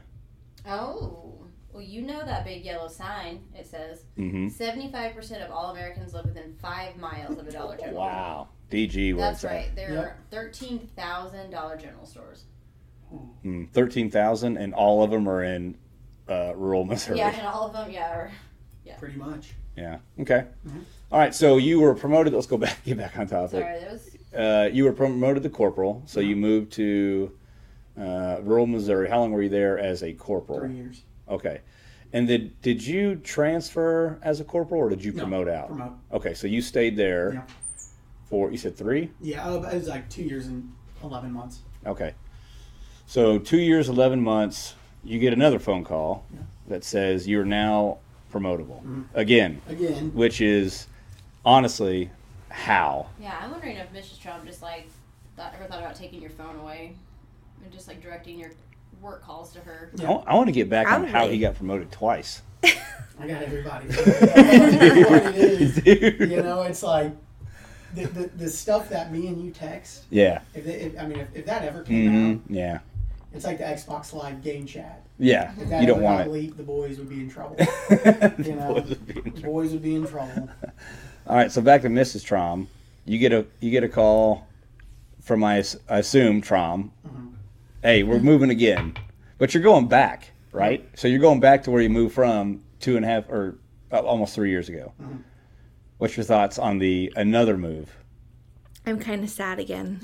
Oh, well, you know that big yellow sign. It says Mm-hmm. seventy-five percent of all Americans live within five miles of a Dollar General. Wow, D G. Where That's it's right. at. There Yep. are thirteen thousand Dollar General stores. Mm, Thirteen thousand, and all of them are in uh, rural Missouri. Yeah, and all of them, yeah, are Pretty much. Yeah. Okay. Mhm. All right. So you were promoted. Let's go back. Get back on topic. sorry. There was Uh, you were promoted to corporal. So you moved to uh, rural Missouri. How long were you there as a corporal? Three years. Okay. And did did you transfer as a corporal, or did you No, promote out? Promote. Okay. So you stayed there Yeah. for you said three. Yeah, uh, it was like two years and eleven months. Okay. So two years, eleven months. You get another phone call Yeah. that says you're now promotable. Mm-hmm. Again, Again, which is honestly how. Yeah, I'm wondering if Missus Trump just like thought, ever thought about taking your phone away and just like directing your work calls to her. I, wa- I want to get back on how Probably. he got promoted twice. I got everybody. What it is, Dude. you know, it's like the, the the stuff that me and you text. Yeah. If, they, if I mean, if, if that ever came out, hmm Yeah. it's like the Xbox Live game chat. Yeah. If that You don't ever want got it. leaked, the boys would be in trouble. The You know, boys would be in the trouble. boys would be in trouble. All right, so back to Missus Trom. You get a you get a call from I, ass- I assume Trom. Mm-hmm. Hey, we're moving again, but you're going back, right? So you're going back to where you moved from two and a half or uh, almost three years ago. Mm-hmm. What's your thoughts on the another move? I'm kind of sad again.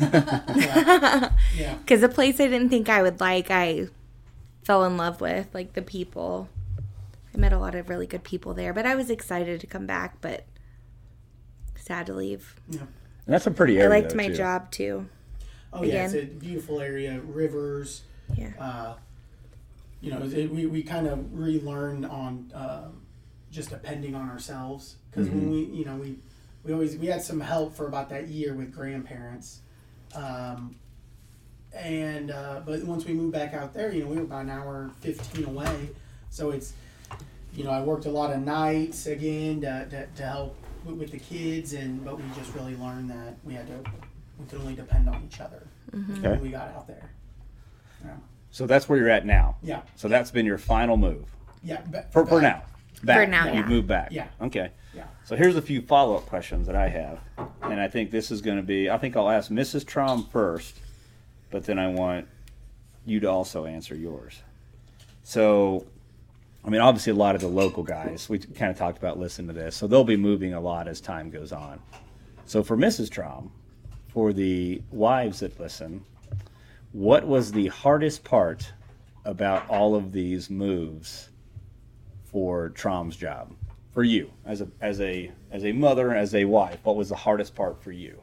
Yeah. Because a place I didn't think I would like, I fell in love with, like the people. I met a lot of really good people there, but I was excited to come back, but sad to leave. Yeah. And that's a pretty I area. liked though, my too. job too. Oh yeah, Again. it's a beautiful area. Rivers. Yeah. Uh, you know, it, we we kind of relearned on um, just depending on ourselves because when we you know we we always we had some help for about that year with grandparents, um, and uh, but once we moved back out there, you know, we were about an hour fifteen away, so it's you know I worked a lot of nights again to to, to help with, with the kids, and but we just really learned that we had to we could only depend on each other Mm-hmm. Okay. when we got out there. Yeah. So that's where you're at now. Yeah. So that's been your final move Yeah. But, for for but- now. Back. For now, You've yeah. moved back. Yeah. Okay. Yeah. So here's a few follow-up questions that I have, and I think this is going to be. I think I'll ask Missus Trom first, but then I want you to also answer yours. So, I mean, obviously, a lot of the local guys. We kind of talked about listening to this, so they'll be moving a lot as time goes on. So for Missus Trom, for the wives that listen, what was the hardest part about all of these moves for Trom's job? For you, as a as a as a mother, as a wife, what was the hardest part for you?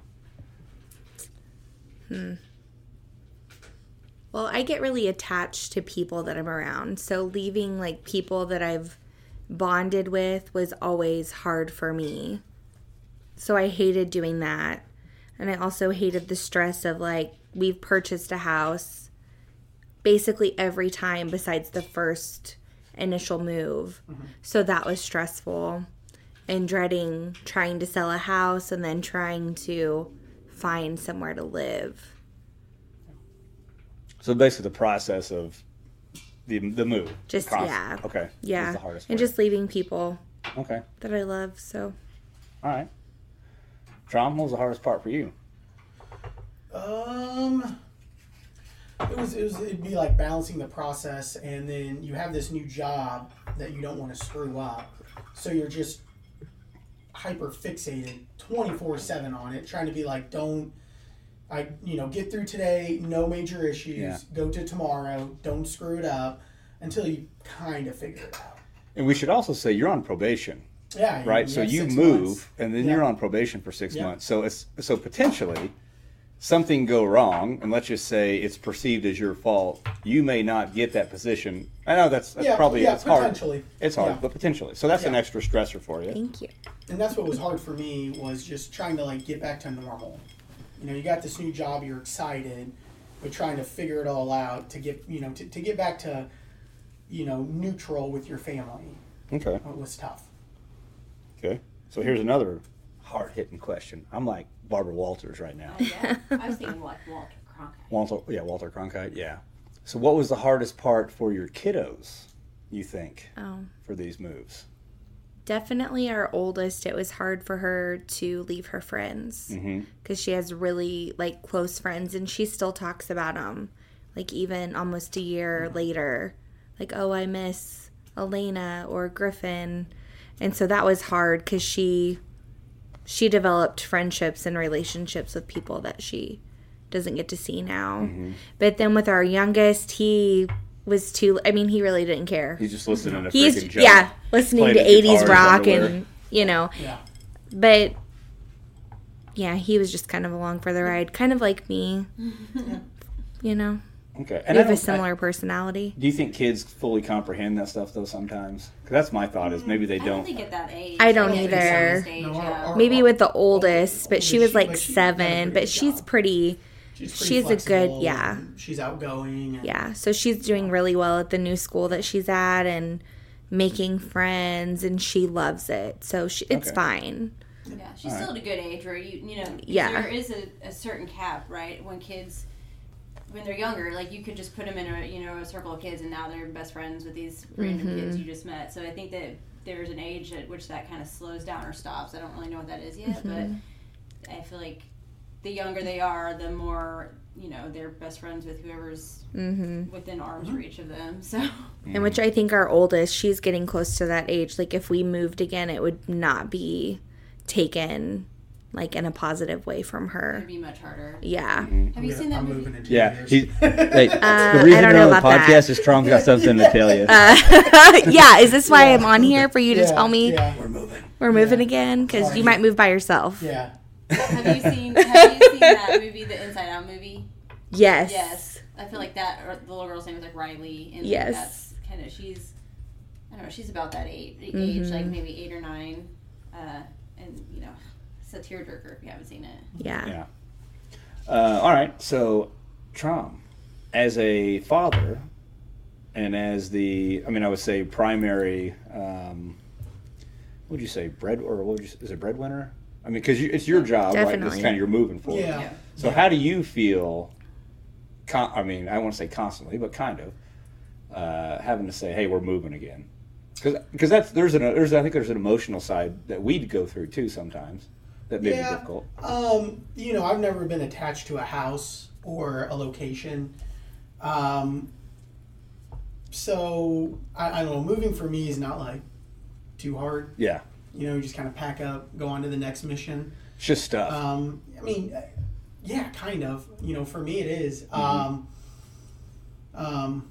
Well, I get really attached to people that I'm around. So leaving like people that I've bonded with was always hard for me. So I hated doing that. And I also hated the stress of like, we've purchased a house basically every time besides the first initial move. Mm-hmm. So that was stressful. And dreading trying to sell a house and then trying to find somewhere to live. So basically, the process of the the move, Just, Process- yeah. okay, Yeah. was the hardest And part. just leaving people okay, that I love. So all right. Trom, what was the hardest part for you? Um, it was, it was, it'd be like balancing the process, and then you have this new job that you don't want to screw up. So you're just hyper fixated twenty-four seven on it, trying to be like, don't, I, you know, get through today, no major issues, Yeah. go to tomorrow, don't screw it up until you kind of figure it out. And we should also say you're on probation, Yeah. right? you So have you six move, months. and then Yeah. you're on probation for six Yeah. months. So it's so potentially something go wrong, and let's just say it's perceived as your fault. You may not get that position. I know that's, that's Yeah, probably yeah, it's hard. potentially. It's hard, Yeah. but potentially. So that's an Yeah. extra stressor for you. thank you. And that's what was hard for me was just trying to like get back to normal. You know, you got this new job, you're excited, but trying to figure it all out to get you know to, to get back to you know neutral with your family. Okay. It was tough. Okay. So here's another hard hitting question. I'm like Barbara Walters right now. Oh, yeah. I was thinking like Walter Cronkite. Walter, yeah, Walter Cronkite, yeah. So what was the hardest part for your kiddos, you think, Oh, for these moves? definitely our oldest. It was hard for her to leave her friends Mm-hmm. because she has really like close friends, and she still talks about them, like even almost a year later. Like, oh, I miss Elena or Griffin, and so that was hard because she she developed friendships and relationships with people that she doesn't get to see now. Mm-hmm. But then with our youngest, he was too. I mean, he really didn't care. He's just listening to He's freaking Joe. yeah, listening Playing to the eighties guitar in his rock underwear. and you know, Yeah. but yeah, he was just kind of along for the ride, kind of like me. You know, Okay. We I have a don't- similar personality. Do you think kids fully comprehend that stuff though sometimes? Because that's my thought is maybe they I don't don't. think at that age. I don't think either. at this age, No, our- yeah. our- Maybe with the oldest, but she was She- like but she's done a seven, pretty but good she's job. pretty, She's, pretty she's a good, flexible, yeah. and She's outgoing. And, yeah. So she's doing really well at the new school that she's at and making friends, and she loves it. So she, it's Okay. fine. Yeah, she's All still at a good age where you you know Yeah. there is a, a certain cap, right? When kids when they're younger, like you could just put them in a you know a circle of kids and now they're best friends with these random Mm-hmm. kids you just met. So I think that there's an age at which that kind of slows down or stops. I don't really know what that is yet, Mm-hmm. but I feel like the younger they are, the more you know they're best friends with whoever's Mm-hmm. within arm's reach of them. So And which I think our oldest, she's getting close to that age. Like if we moved again, it would not be taken like in a positive way from her. it'd be much harder. Yeah. Have you seen that I'm movie? moving in two Yeah. years. He, hey, Uh, the reason I don't you're know on the about that. podcast is Strong's got something to tell you. Uh, yeah. Is this why I'm on here for you to Yeah, tell me Yeah. We're moving. we're moving Yeah. again? Because Sorry. you might move by yourself. Yeah. Have you seen Have you seen that movie, the Inside Out movie? Yes. Yes, I feel like that. Or the little girl's name is like Riley, and Yes. that's kind of she's. I don't know. She's about that age, age Mm-hmm. like maybe eight or nine, uh, and you know, it's a tearjerker if you haven't seen it. Yeah. Yeah. Uh, all right. So, Trom, as a father, and as the, I mean, I would say primary. Um, what would you say, bread or what would you? Is it breadwinner? I mean, because it's your job, right? It's Definitely. kind of you're moving forward. Yeah. Yeah. So, how do you feel? Con- I mean, I won't say constantly, but kind of uh, having to say, "Hey, we're moving again," because that's there's an there's I think there's an emotional side that we'd go through too sometimes that may be Yeah. difficult. Um, you know, I've never been attached to a house or a location. Um, so I, I don't know. Moving for me is not like too hard. Yeah, You know, you just kind of pack up, go on to the next mission. it's just stuff. Um, I mean, uh, yeah, kind of. You know, for me it is. Mm-hmm. Um, um,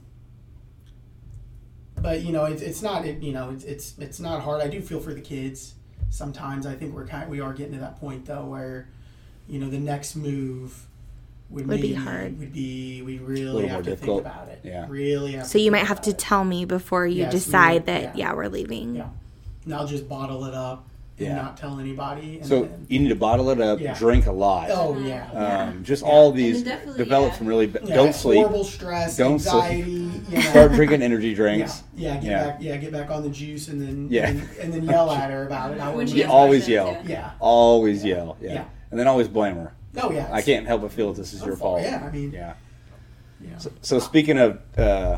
but you know, it's it's not. It, you know, it's it's it's not hard. I do feel for the kids. Sometimes I think we're kind. We are getting to that point though, where, you know, the next move would, Would be maybe- hard. Would be. We really Little have more to difficult. think about it. Yeah. Really. Have So to you think might have to about it. tell me before you Yes, we decide would, that, yeah. yeah. we're leaving. Yeah. And I'll just bottle it up and Yeah. not tell anybody. And So then, you need to bottle it up, Yeah. drink a lot. oh yeah. Um, just all these And then definitely, develop yeah. some really. Yeah, don't sleep. Horrible stress, Don't sleep. anxiety. You know. Start drinking energy Yeah, drinks. yeah, get Yeah. back, yeah, get back on the juice, and then Yeah. and, and then yell at her about it. I When would she You gets always questions, yell. yeah. yeah. Always yell. Yeah. Yeah. And then always blame her. Oh yeah. I can't help but feel this is your Her fault, fault. yeah, I mean- Yeah. Yeah. So, so speaking of uh,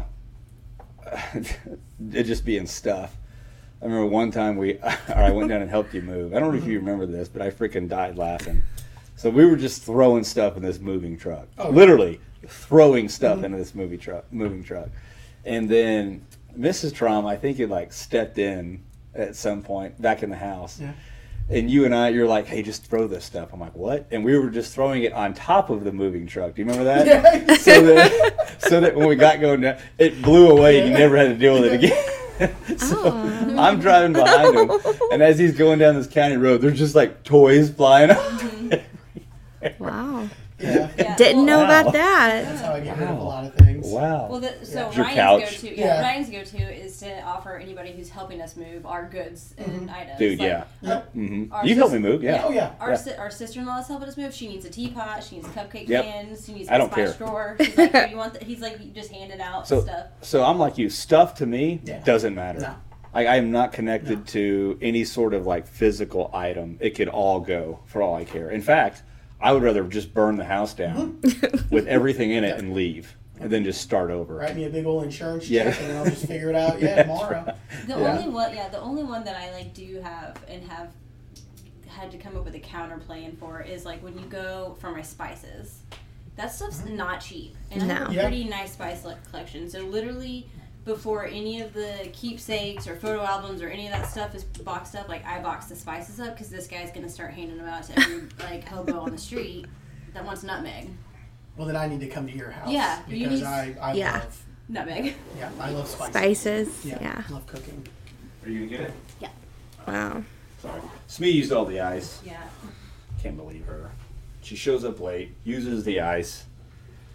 it just being stuff, I remember one time we, or I went down and helped you move. I don't know if you remember this, but I freaking died laughing. So we were just throwing stuff in this moving truck, Oh. literally throwing stuff into this movie truck, moving truck, and then Missus Trom, I think, had like stepped in at some point back in the house. Yeah. And you and I, you're like, hey, just throw this stuff. I'm like, what? And we were just throwing it on top of the moving truck. Do you remember that? Yeah. So that, so that when we got going down, it blew away and you never had to deal with it again. So Oh. I'm driving behind him, and as he's going down this county road, there's just like toys flying off. Wow. Yeah. Yeah, Didn't know well, Wow. about That's that. how I get rid of a Wow. lot of things. Wow. Well, the, so Your Ryan's couch. go-to, yeah, Yeah. Ryan's go-to is to offer anybody who's helping us move our goods and items. Dude, Like, yeah. Yep. hmm Our You helped me sis- move, yeah. Oh yeah. Our, Yeah. si- our sister-in-law's helping us move. She needs a teapot. She needs cupcake Yep. pans. She needs I a don't spice care. drawer. She's like, "Do you want?" The-? He's like, "You just handing out So, stuff." so I'm like you. Stuff to me Yeah. doesn't matter. No. I, I am not connected No. to any sort of like physical item. It could all go for all I care. In fact, I would rather just burn the house down with everything in it and leave, and then just start over. Write me a big old insurance Yeah. check, and then I'll just figure it out. Yeah, tomorrow. The Yeah. only one, yeah, the only one that I like do have and have had to come up with a counter plan for is like when you go for my spices. That stuff's not cheap, and I have a No. Yeah. pretty nice spice le- collection. So literally, before any of the keepsakes or photo albums or any of that stuff is boxed up, like I box the spices up because this guy's gonna start handing them out to every like hobo on the street that wants nutmeg. Well, then I need to come to your house. Yeah, you Because need- I, I Yeah. love. Nutmeg. Yeah, I love spices. Spices. Yeah, Yeah. I love cooking. Are you gonna get it? Wow. Sorry. Smee used all the ice. Yeah. Can't believe her. She shows up late, uses the ice.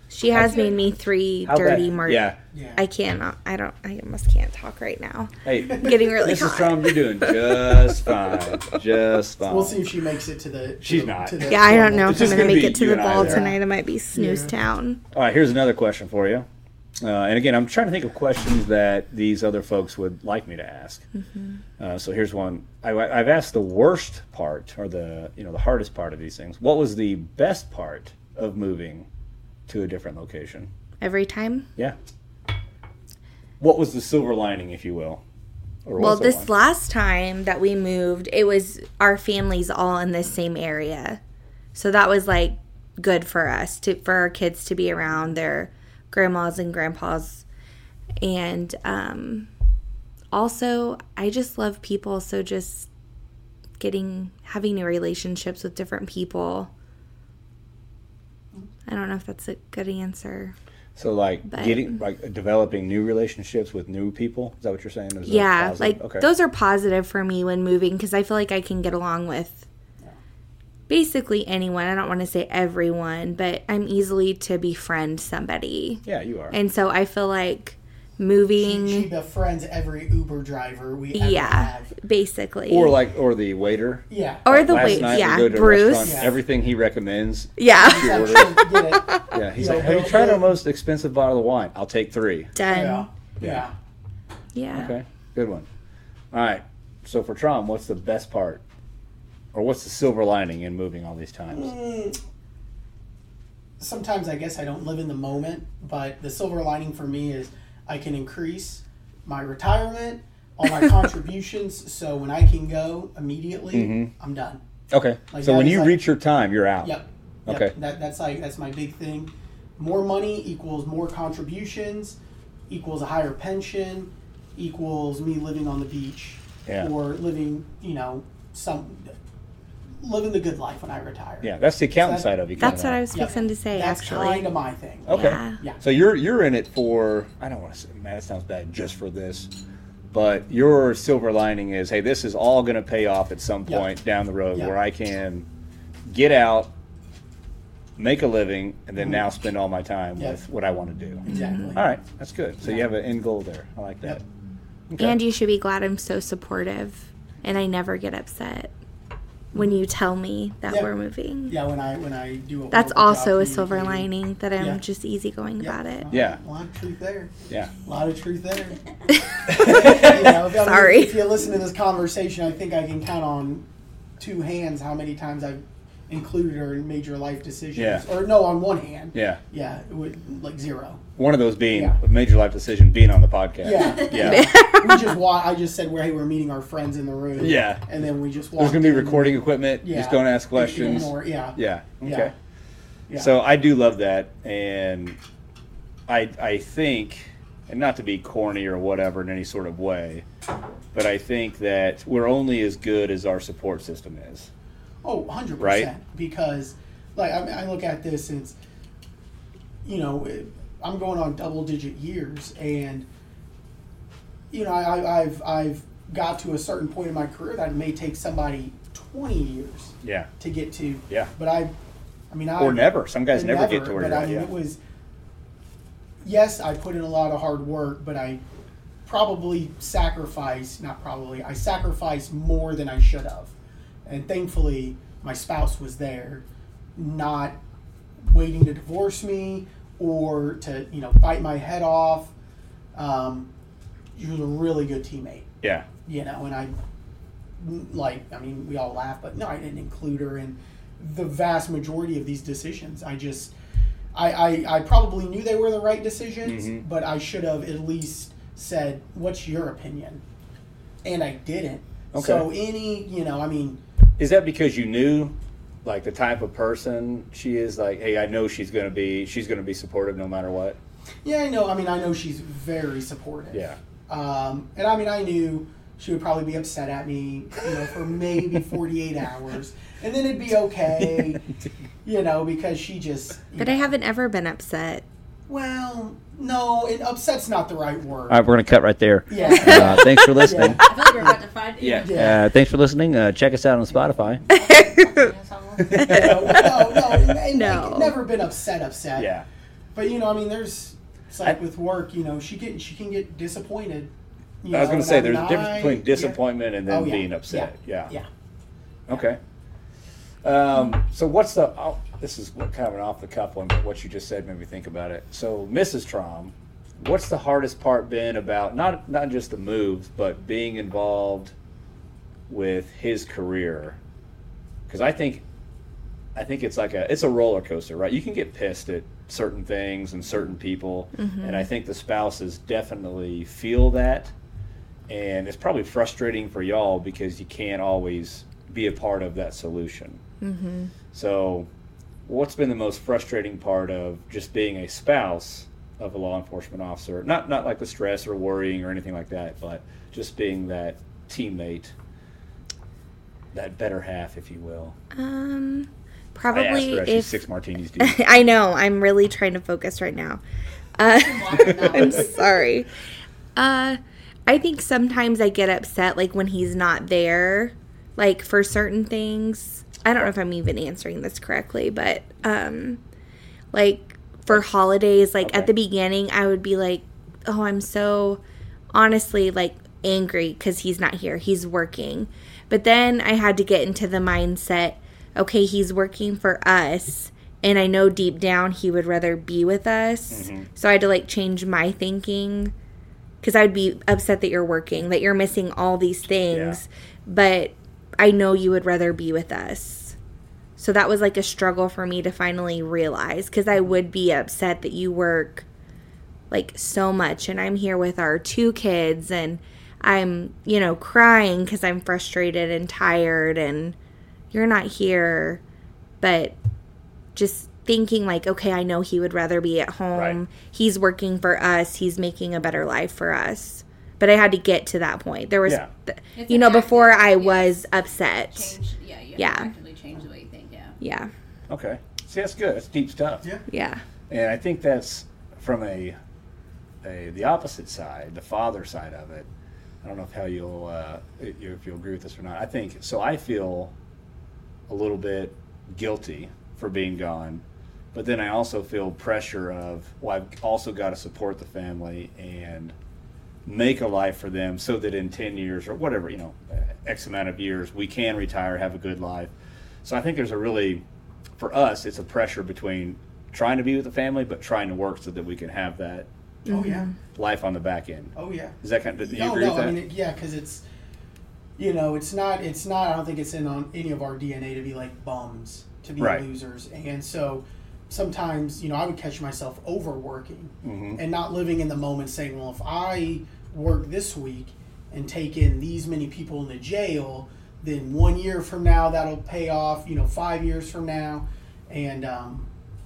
She has made me three How dirty bad- mark. Yeah. Yeah. I cannot. I don't. I almost can't talk right now. Hey, I'm getting really Missus hot. Trump, you're doing just fine. Just fine. We'll see if she makes it to the. To She's the, not. To the Yeah, I don't know It's if I'm just gonna gonna make be it to you the and I ball there. tonight. I might be snooze Yeah. town. All right, here's another question for you. Uh, and again, I'm trying to think of questions that these other folks would like me to ask. Uh, so here's one. I, I've asked the worst part, or the you know the hardest part of these things. What was the best part of moving to a different location? Every time. Yeah. What was the silver lining, if you will? Or Well, was there this one? last time that we moved, it was our families all in the same area, so that was like good for us to for our kids to be around their grandmas and grandpas, and um, also I just love people. So just getting having new relationships with different people. I don't know if that's a good answer. So like But- getting like developing new relationships with new people. Is that what you're saying? Is that Yeah, positive? like okay. those are positive for me when moving because I feel like I can get along with basically anyone. I don't want to say everyone, but I'm easily to befriend somebody. Yeah, you are. And so I feel like She, moving, she befriends every Uber driver we ever yeah, have. basically. or like or the waiter. Yeah. Or Like the last wait, night yeah, we go to a Bruce. restaurant, Yeah. everything he recommends. Yeah, you order. Get it. Yeah, he's You like, know, "Have you they'll- tried our they'll- most expensive bottle of wine? I'll take three." done. Yeah. Yeah. Yeah. Okay, good one. All right. So for Trom, what's the best part, or what's the silver lining in moving all these times? Mm, sometimes I guess I don't live in the moment, but the silver lining for me is I can increase my retirement, all my contributions, so when I can go immediately, Mhm. I'm done. Okay. Like so that when is you like- reach your time, you're out. Yep. Yep. Okay. That that's like that's my big thing. More money equals more contributions, equals a higher pension, equals me living on the beach, Yeah. or living, you know, some living the good life when I retire. Yeah, that's the accountant So that- side of you. That's what kinda. I was Yep. fixing to say. That's actually, kind of my thing. Okay. Yeah. Yeah. So you're you're in it for, I don't want to say, man, that sounds bad, just for this, but your silver lining is, hey, this is all going to pay off at some Yeah. point down the road Yeah. where I can get out, make a living, and then Mhm. now spend all my time Yeah. with what I want to do. Exactly. All right, that's good. So you Yeah. have an end goal there. I like that. Yep. Okay. And you should be glad I'm so supportive, and I never get upset when you tell me that Yeah. we're moving. Yeah, when I when I do a That's local also job a silver community. lining that I'm Yeah. just easygoing Yeah. about it. Yeah. A lot of truth there. Yeah. A lot of truth there. You know, if, I mean, Sorry. if you listen to this conversation, I think I can count on two hands how many times I've included her in major life decisions. Yeah. Or no, on one hand. Yeah. Yeah, it would, like zero. One of those being Yeah. a major life decision, being on the podcast. Yeah. Yeah. We just wa- I just said, well, hey, we're meeting our friends in the room. Yeah. And then we just walked There's going to be in. recording equipment. Yeah. Just don't ask questions. More, yeah. Yeah. Okay. Yeah. Yeah. So I do love that, and I I think, and not to be corny or whatever in any sort of way, but I think that we're only as good as our support system is. Oh, one hundred Right? percent. Because, like, I, mean, I look at this and, it's, you know, it, I'm going on double digit years, and, you know, I, I, I've I've got to a certain point in my career that it may take somebody twenty years Yeah. to get to. Yeah. But I, I mean, I. Or never. Some guys or never, get to where but you're I at. mean, Yeah. it was, yes, I put in a lot of hard work, but I probably sacrificed, not probably, I sacrificed more than I should have. And thankfully, my spouse was there, not waiting to divorce me or to, you know, bite my head off. Um, she was a really good teammate, Yeah. you know, and I, like, I mean, we all laugh, but no, I didn't include her in the vast majority of these decisions. I just, I, I, I probably knew they were the right decisions, Mhm. but I should have at least said, what's your opinion? And I didn't. Okay. So any, you know, I mean, Is that because you knew, like, the type of person she is? Like, hey, I know she's going to be she's going to be supportive no matter what. yeah, I know. I mean, I know she's very supportive. Yeah. Um, and I mean, I knew she would probably be upset at me, you know, for maybe forty-eight hours. And then it'd be okay, you know, because she just. you But know, I haven't ever been upset. Well, no, and upset's not the right word. All right, we're going to cut right there. Yeah. Uh, thanks for listening. I feel like we're about to find. Yeah. Yeah. Uh, thanks for listening. Uh, check us out on Spotify. You know, no, no, and, and No. like, never been upset, upset. Yeah. But you know, I mean, there's it's like I- with work. You know, she get she can get disappointed. You I was know, going to and say I'm there's a difference not- between yeah. disappointment and then Oh, yeah. being upset. Yeah. Yeah. Okay. Um, so what's the? Oh, this is what kind of an off the cuff one, but what you just said made me think about it. So Missus Trom, what's the hardest part been about not not just the moves, but being involved with his career? Because I think, I think it's like a it's a roller coaster, right? You can get pissed at certain things and certain people, and I think the spouses definitely feel that, and it's probably frustrating for y'all because you can't always be a part of that solution. Mm-hmm. So, what's been the most frustrating part of just being a spouse of a law enforcement officer? Not not like the stress or worrying or anything like that, but just being that teammate, that better half, if you will. Um, I probably asked her as she's if six martinis deep. I know I'm really trying to focus right now. Uh, I'm sorry. Uh, I think sometimes I get upset like when he's not there, like for certain things. I don't know if I'm even answering this correctly, but um, like for holidays, like Okay. at the beginning, I would be like, oh, I'm so honestly like angry because he's not here. He's working. But then I had to get into the mindset, okay, he's working for us. And I know deep down he would rather be with us. Mm-hmm. So I had to like change my thinking because I would be upset that you're working, that you're missing all these things. But I know you would rather be with us. So that was like a struggle for me to finally realize because I would be upset that you work like so much and I'm here with our two kids and I'm, you know, crying because I'm frustrated and tired and you're not here. But just thinking like, okay, I know he would rather be at home. Right. He's working for us. He's making a better life for us. But I had to get to that point. There was, Yeah. th- It's you an know, before active, I yes. was upset. Change, yeah, you have Yeah. to actively change the way you think, yeah. Yeah. Okay. See, that's good. That's deep stuff. Yeah. Yeah. And I think that's from a, a the opposite side, the father side of it. I don't know if how you'll uh, if you'll agree with this or not. I think so. I feel a little bit guilty for being gone, but then I also feel pressure of well, I've also got to support the family and make a life for them so that in ten years or whatever, you know, X amount of years, we can retire, have a good life. So I think there's a really, for us, it's a pressure between trying to be with the family, but trying to work so that we can have that Oh yeah. life on the back end. Oh yeah. Is that kind of, do you No, agree no. with that? I mean, it, yeah, because it's, you know, it's not. It's not. I don't think it's in on any of our D N A to be like bums, to be Right. losers, and so sometimes, you know, I would catch myself overworking Mhm. and not living in the moment, saying, well, if I work this week and take in these many people into jail, then one year from now that'll pay off. You know, five years from now, and um,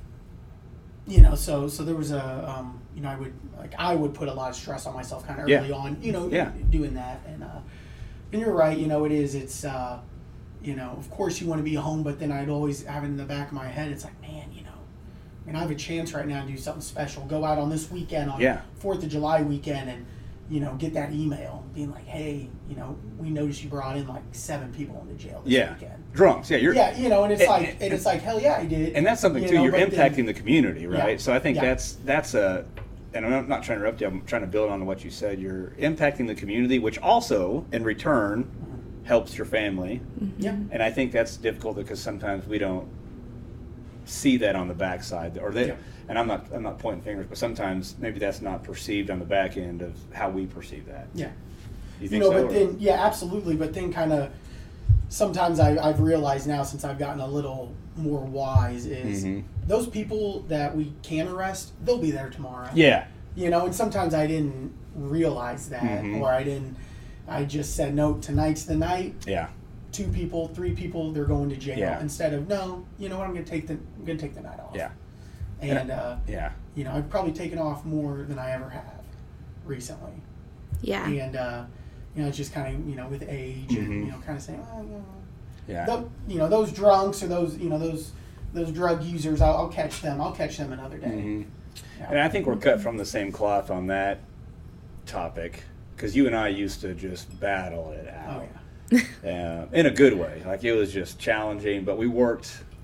you know, so so there was a. Um, you know, I would like I would put a lot of stress on myself kind of Yeah. early on, you know, Yeah. doing that. And uh, and you're right, you know, it is. It's uh, you know, of course you want to be home, but then I'd always have it in the back of my head. It's like, man, you know, I mean, I have a chance right now to do something special. Go out on this weekend on Yeah. Fourth of July weekend, and you know, get that email being like, hey, you know, we noticed you brought in like seven people into jail this Yeah. weekend. Drunks. Yeah, you're. Yeah, you know, and it's And- like, and- and it's like, hell yeah, I did. And that's something You too. know, You're but impacting then- the community, right? Yeah. So I think Yeah. that's that's a. And I'm not trying to interrupt you. I'm trying to build on what you said. You're impacting the community, which also, in return, helps your family. Yeah. And I think that's difficult because sometimes we don't see that on the backside, or they. Yeah. And I'm not. I'm not pointing fingers, but sometimes maybe that's not perceived on the back end of how we perceive that. Yeah. You You think know, so? but or- then, yeah, absolutely. But then, kind of, sometimes I, I've realized now, since I've gotten a little more wise, is Mhm. those people that we can arrest, they'll be there tomorrow. Yeah. You know, and sometimes I didn't realize that, Mhm. or I didn't. I just said, no, tonight's the night. Yeah. Two people, three people, they're going to jail. Yeah. Instead of, no, you know what, I'm going to take the, I'm going to take the night off. Yeah. And uh, Yeah. you know, I've probably taken off more than I ever have recently. Yeah. And uh, you know, it's just kind of, you know, with age Mhm. and, you know, kind of saying, oh, you know, Yeah. tho- you know, those drunks or those, you know, those those drug users, I'll, I'll catch them. I'll catch them another day. Mhm. Yeah. And I think we're cut from the same cloth on that topic because you and I used to just battle it Oh out yeah. uh, in a good way. Like it was just challenging, but we worked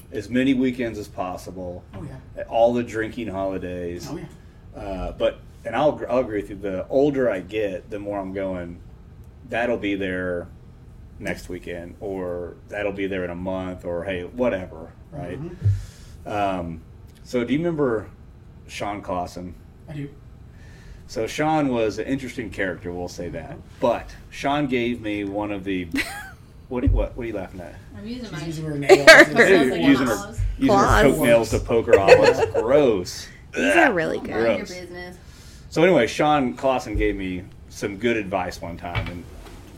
as many weekends as possible. Oh yeah. All the drinking holidays. Oh yeah. Uh, but and I'll I'll agree with you. The older I get, the more I'm going. That'll be there next weekend, or that'll be there in a month, or hey, whatever, right? Mm-hmm. Um, so do you remember Sean Clausen? I do. So Sean was an interesting character, we'll say that. But Sean gave me one of the what what what are you laughing at? I'm using my. She's using her nails. Smells Dude, like using her olives. using her Claws. coke nails to poke her olives. Gross. These are really Mind good. your Gross. business. So anyway, Sean Clausen gave me some good advice one time, and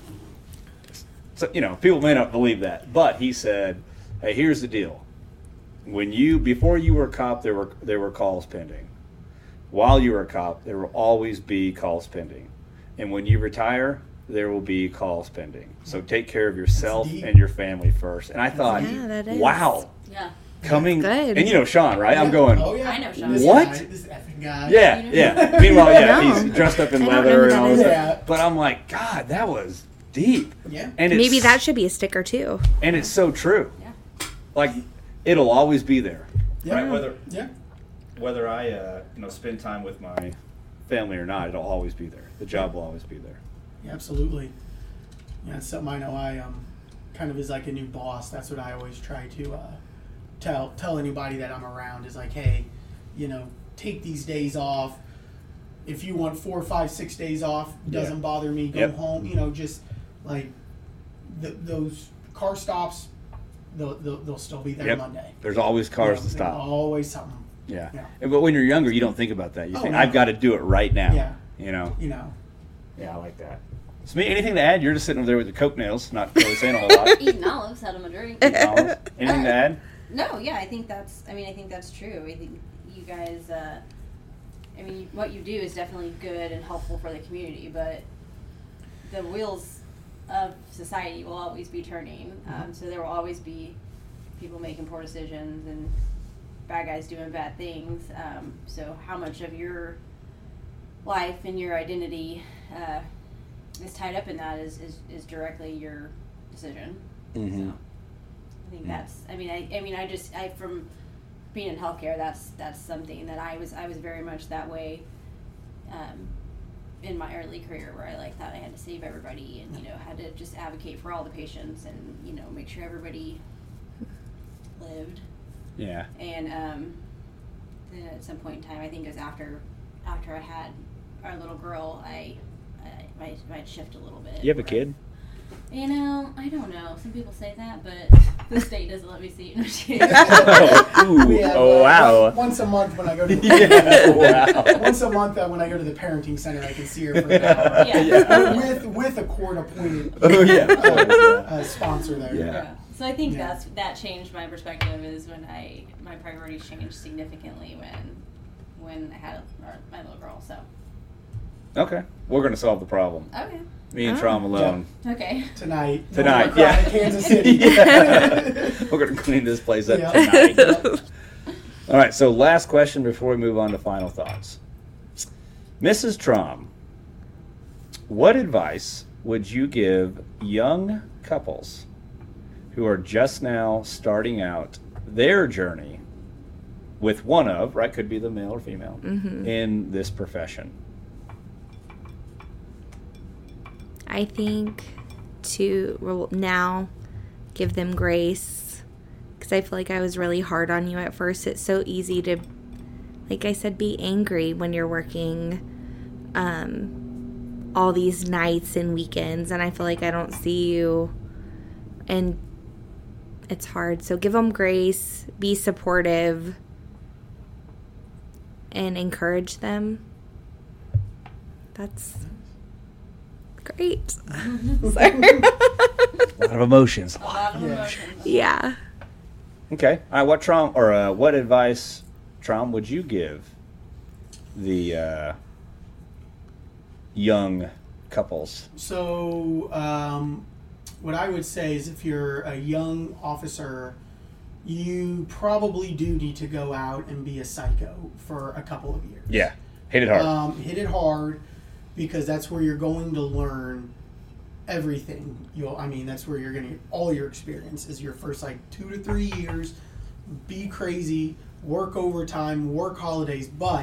so you know people may not believe that, but he said, "Hey, here's the deal. When you before you were a cop, there were there were calls pending. While you were a cop, there will always be calls pending, and when you retire, there will be calls pending. So take care of yourself That's deep. and your family first." And I thought, Yeah, that is. "Wow, Yeah. coming." Good. And you know Sean, right? I'm going. Oh yeah. I know Sean. This What? Guy, this effing guy. Yeah, You know? yeah. Meanwhile, yeah, No. he's dressed up in I don't know leather who and that all this is. stuff. Yeah. But I'm like, God, that was deep. Yeah. And it's, Maybe that should be a sticker too. and it's so true. Yeah. Like, it'll always be there. Yeah. Right? Whether Yeah. whether I uh, you know spend time with my family or not, it'll always be there. The job will always be there. Yeah, absolutely. Yeah, it's something I know I um kind of is like a new boss. That's what I always try to uh, tell tell anybody that I'm around is like, hey, you know, take these days off. If you want four, five, six days off, doesn't Yeah. bother me. Go Yep. home. You know, just like th those car stops, they'll, they'll, they'll still be there Yep. Monday. There's always cars You know, to stop. Always something. Yeah. Yeah. And, but when you're younger, you don't think about that. You Oh, think, no. I've got to do it right now. Yeah. You know? You know. Yeah, I like that. So, me, anything to add? You're just sitting over there with the coke nails, not really saying a whole lot. Eating olives out of my drink. Olives. Anything to add? No, yeah, I think that's. I mean, I think that's true. I think you guys. Uh, I mean, what you do is definitely good and helpful for the community, but the wheels of society will always be turning. Um, so there will always be people making poor decisions and bad guys doing bad things. Um, so how much of your life and your identity uh, is tied up in that is, is, is directly your decision. Mm-hmm. So I think that's. I mean, I. I mean, I just. I from being in healthcare. That's that's something that I was. I was very much that way. Um, in my early career, where I like thought I had to save everybody, and you know, had to just advocate for all the patients, and you know, make sure everybody lived. Yeah. And um, then at some point in time, I think it was after after I had our little girl, I, I might might shift a little bit. You have a where- kid? You know, I don't know. Some people say that, but the state doesn't let me see it. oh, ooh, We have, oh uh, wow. Once, once a month when I go to the Yeah, wow. once a month uh, when I go to the parenting center, I can see her for an hour. Yeah. Yeah. with with a court appointed Oh, yeah. uh, uh, sponsor there. Yeah. Yeah. So I think Yeah. that's that changed my perspective. Is when I my priorities changed significantly when when I had our, my little girl. So Okay. We're going to solve the problem. okay, Me and Oh. Trom alone. okay. Tonight. No Tonight, more crying yeah. in Kansas City. Yeah. We're going to clean this place up Yeah. tonight. All right, so last question before we move on to final thoughts. Missus Trom, what advice would you give young couples who are just now starting out their journey with one of, right, could be the male or female, Mhm. in this profession? I think to well, now give them grace because I feel like I was really hard on you at first. It's so easy to, like I said, be angry when you're working um, all these nights and weekends, and I feel like I don't see you, and it's hard. So give them grace, be supportive, and encourage them. That's great. Sorry. A lot of emotions. A lot of Yeah. emotions. Yeah. Okay. All right. What Trom or uh, what advice, Trom, would you give the uh, young couples? So, um, what I would say is if you're a young officer, you probably do need to go out and be a psycho for a couple of years. Yeah. Hit it hard. Um, hit it hard because that's where you're going to learn everything. You'll, I mean, that's where you're going to get all your experience is your first like two to three years be crazy, work overtime, work holidays, but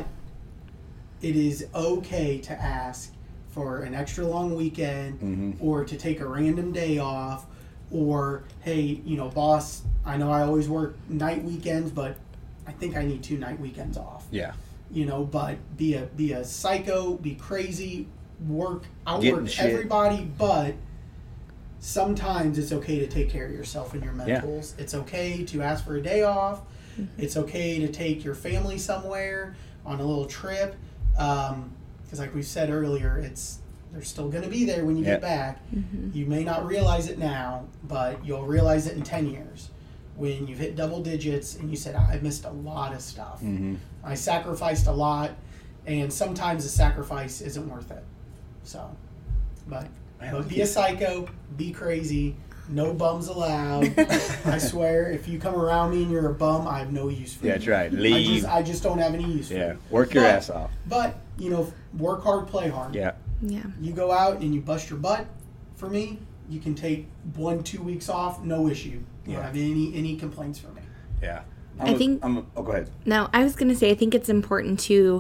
it is okay to ask for an extra long weekend Mm-hmm. or to take a random day off, or, hey, you know, boss, I know I always work night weekends, but I think I need two night weekends off. Yeah. You know, but be a be a psycho, be crazy, work, Getting outwork shit. everybody, but sometimes it's okay to take care of yourself and your Yeah. mentals. It's okay to ask for a day off. It's okay to take your family somewhere on a little trip. Um, because like we said earlier, it's they're still going to be there when you Yeah. get back. You may not realize it now, but you'll realize it in ten years when you've hit double digits and you said, I missed a lot of stuff. Mm-hmm. I sacrificed a lot, and sometimes the sacrifice isn't worth it. So, but, Man, but look be a at- psycho, be crazy, no bums allowed. I swear, if you come around me and you're a bum, I have no use for Yeah, you. that's right. I Leave. just, I just don't have any use for Yeah. you. Work your But- ass off. But, you know, work hard, play hard. Yeah. Yeah. You go out and you bust your butt for me, you can take one, two weeks off, no issue. You Yeah. don't have any, any complaints for me. Yeah. I I'm a- think- I'm a- oh, go ahead. No, I was going to say I think it's important to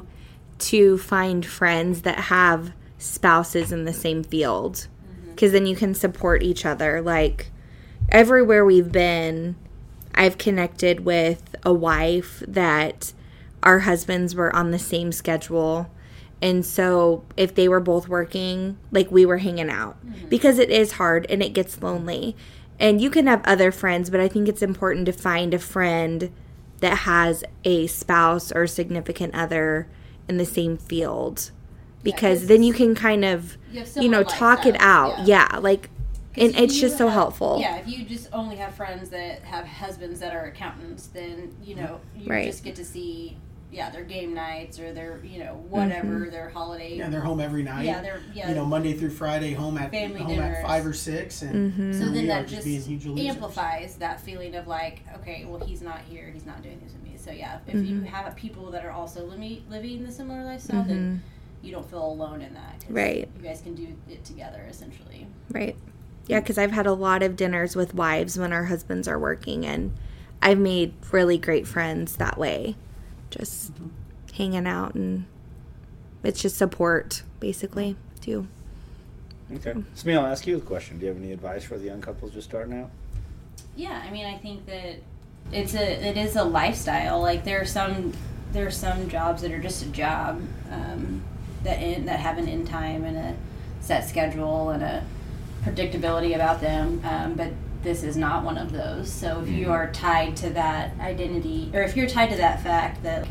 to find friends that have spouses in the same field, because then you can support each other. Like everywhere we've been, I've connected with a wife that our husbands were on the same schedule. And so if they were both working, like we were hanging out, because it is hard and it gets lonely. And you can have other friends, but I think it's important to find a friend that has a spouse or significant other in the same field, because 'cause then you can kind of, You have you know, similar talk it lifestyles, out. yeah. Yeah, like, 'Cause and if it's you just so have- helpful. Yeah, if you just only have friends that have husbands that are accountants, then, you know, you Right. just get to see, yeah, their game nights or their, you know, whatever, Mm-hmm. their holiday. Yeah, they're home every night. Yeah, they're, yeah. You know, Monday through Friday, home at Family home dinners. at five or six, and Mm-hmm. So we then are that just just being huge losers. amplifies that feeling of like, okay, well, he's not here, he's not doing this with me. So yeah, if Mm-hmm. you have people that are also living living the similar lifestyle, then you don't feel alone in that. 'cause Mm-hmm. Right. You guys can do it together, essentially. Right. Yeah, because I've had a lot of dinners with wives when our husbands are working, and I've made really great friends that way. Just hanging out, and it's just support, basically, too. Okay. Smee, I'll ask you a question. Do you have any advice for the young couples just starting out? Yeah, I mean, I think that it's a it is a lifestyle. Like there are some there are some jobs that are just a job um, that in, that have an end time and a set schedule and a predictability about them. Um, but this is not one of those. So if you are tied to that identity, or if you're tied to that fact that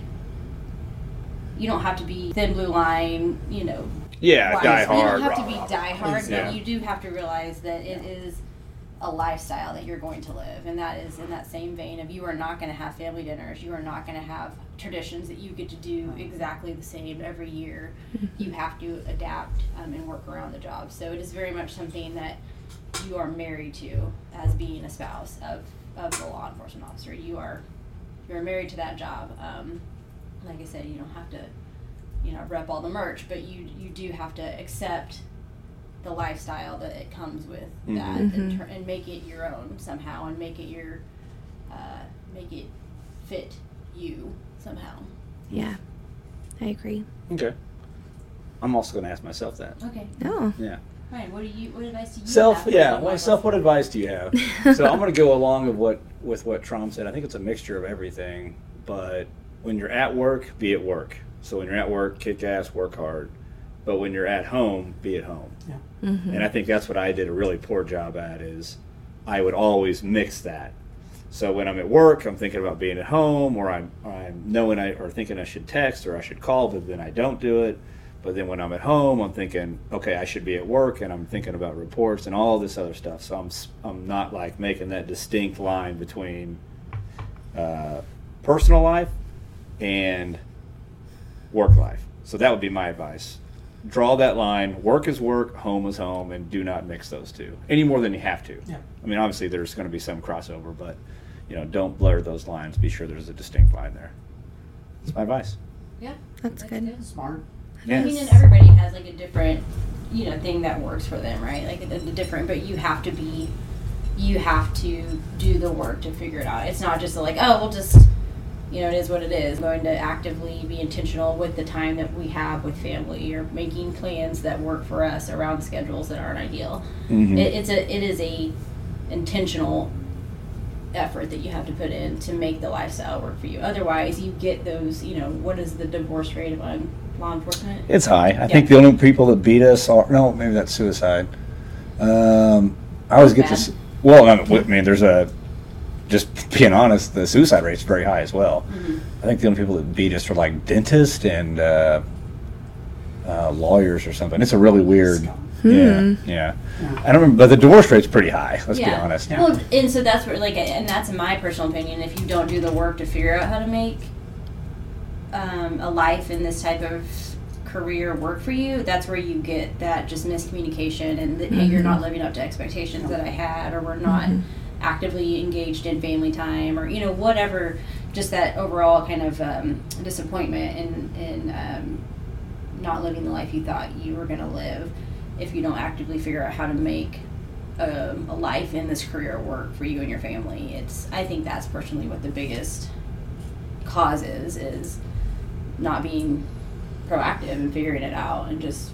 you don't have to be thin blue line, you know. Yeah, wise. die You hard. don't have to rah, be rah, die hard, Yeah. but you do have to realize that it is a lifestyle that you're going to live, and that is in that same vein of you are not going to have family dinners, you are not going to have traditions that you get to do exactly the same every year. You have to adapt um, and work around the job. So it is very much something that you are married to as being a spouse of, of the law enforcement officer. You are you're married to that job. Um, like I said, you don't have to, you know, rep all the merch, but you you do have to accept the lifestyle that it comes with that, and, tur- and make it your own somehow, and make it your, uh, make it fit you somehow. Yeah, I agree. Okay. I'm also going to ask myself that. Okay, Oh, Yeah. Ryan, what do you? What advice do you Self, have? for yeah. young Well, couples? self. What advice do you have? So I'm going to go along with what with what Trom said. I think it's a mixture of everything. But when you're at work, be at work. So when you're at work, kick ass, work hard. But when you're at home, be at home. Yeah. And I think that's what I did a really poor job at. Is I would always mix that. So when I'm at work, I'm thinking about being at home, or I'm I'm knowing I or thinking I should text or I should call, but then I don't do it. But then when I'm at home, I'm thinking, okay, I should be at work, and I'm thinking about reports and all this other stuff. So I'm s- I'm not like making that distinct line between uh, personal life and work life. So that would be my advice. Draw that line. Work is work, home is home, and do not mix those two any more than you have to. Yeah. I mean, obviously there's going to be some crossover, but you know, don't blur those lines. Be sure there's a distinct line there. That's my advice. Yeah, that's good. Smart. I mean, Yes. and everybody has like a different, you know, thing that works for them, right? Like a, a different, but you have to be you have to do the work to figure it out. It's not just like, oh, we'll just, you know, it is what it is. Going to actively be intentional with the time that we have with family, or making plans that work for us around schedules that aren't ideal. Mm-hmm. It, it's a it is a intentional effort that you have to put in to make the lifestyle work for you. Otherwise, you get those, you know, what is the divorce rate of um, law enforcement? It's high. I Yeah. think the only people that beat us are, no, maybe that's suicide. Um, I always get Bad. this. Well, I mean, there's a, just being honest, the suicide rate's very high as well. Mm-hmm. I think the only people that beat us are like dentists and uh, uh, lawyers or something. It's a really weird. Hmm. Yeah, yeah. I don't remember, but the divorce rate's pretty high. Let's be Yeah. honest. Yeah. Well, and so that's where, like, and that's my personal opinion. If you don't do the work to figure out how to make um, a life in this type of career work for you, that's where you get that just miscommunication, and that, hey, you're not living up to expectations that I had, or we're not actively engaged in family time, or, you know, whatever. Just that overall kind of um, disappointment and and um, not living the life you thought you were going to live. If you don't actively figure out how to make um, a life in this career work for you and your family, it's, I think that's personally what the biggest cause is, is not being proactive and figuring it out, and just,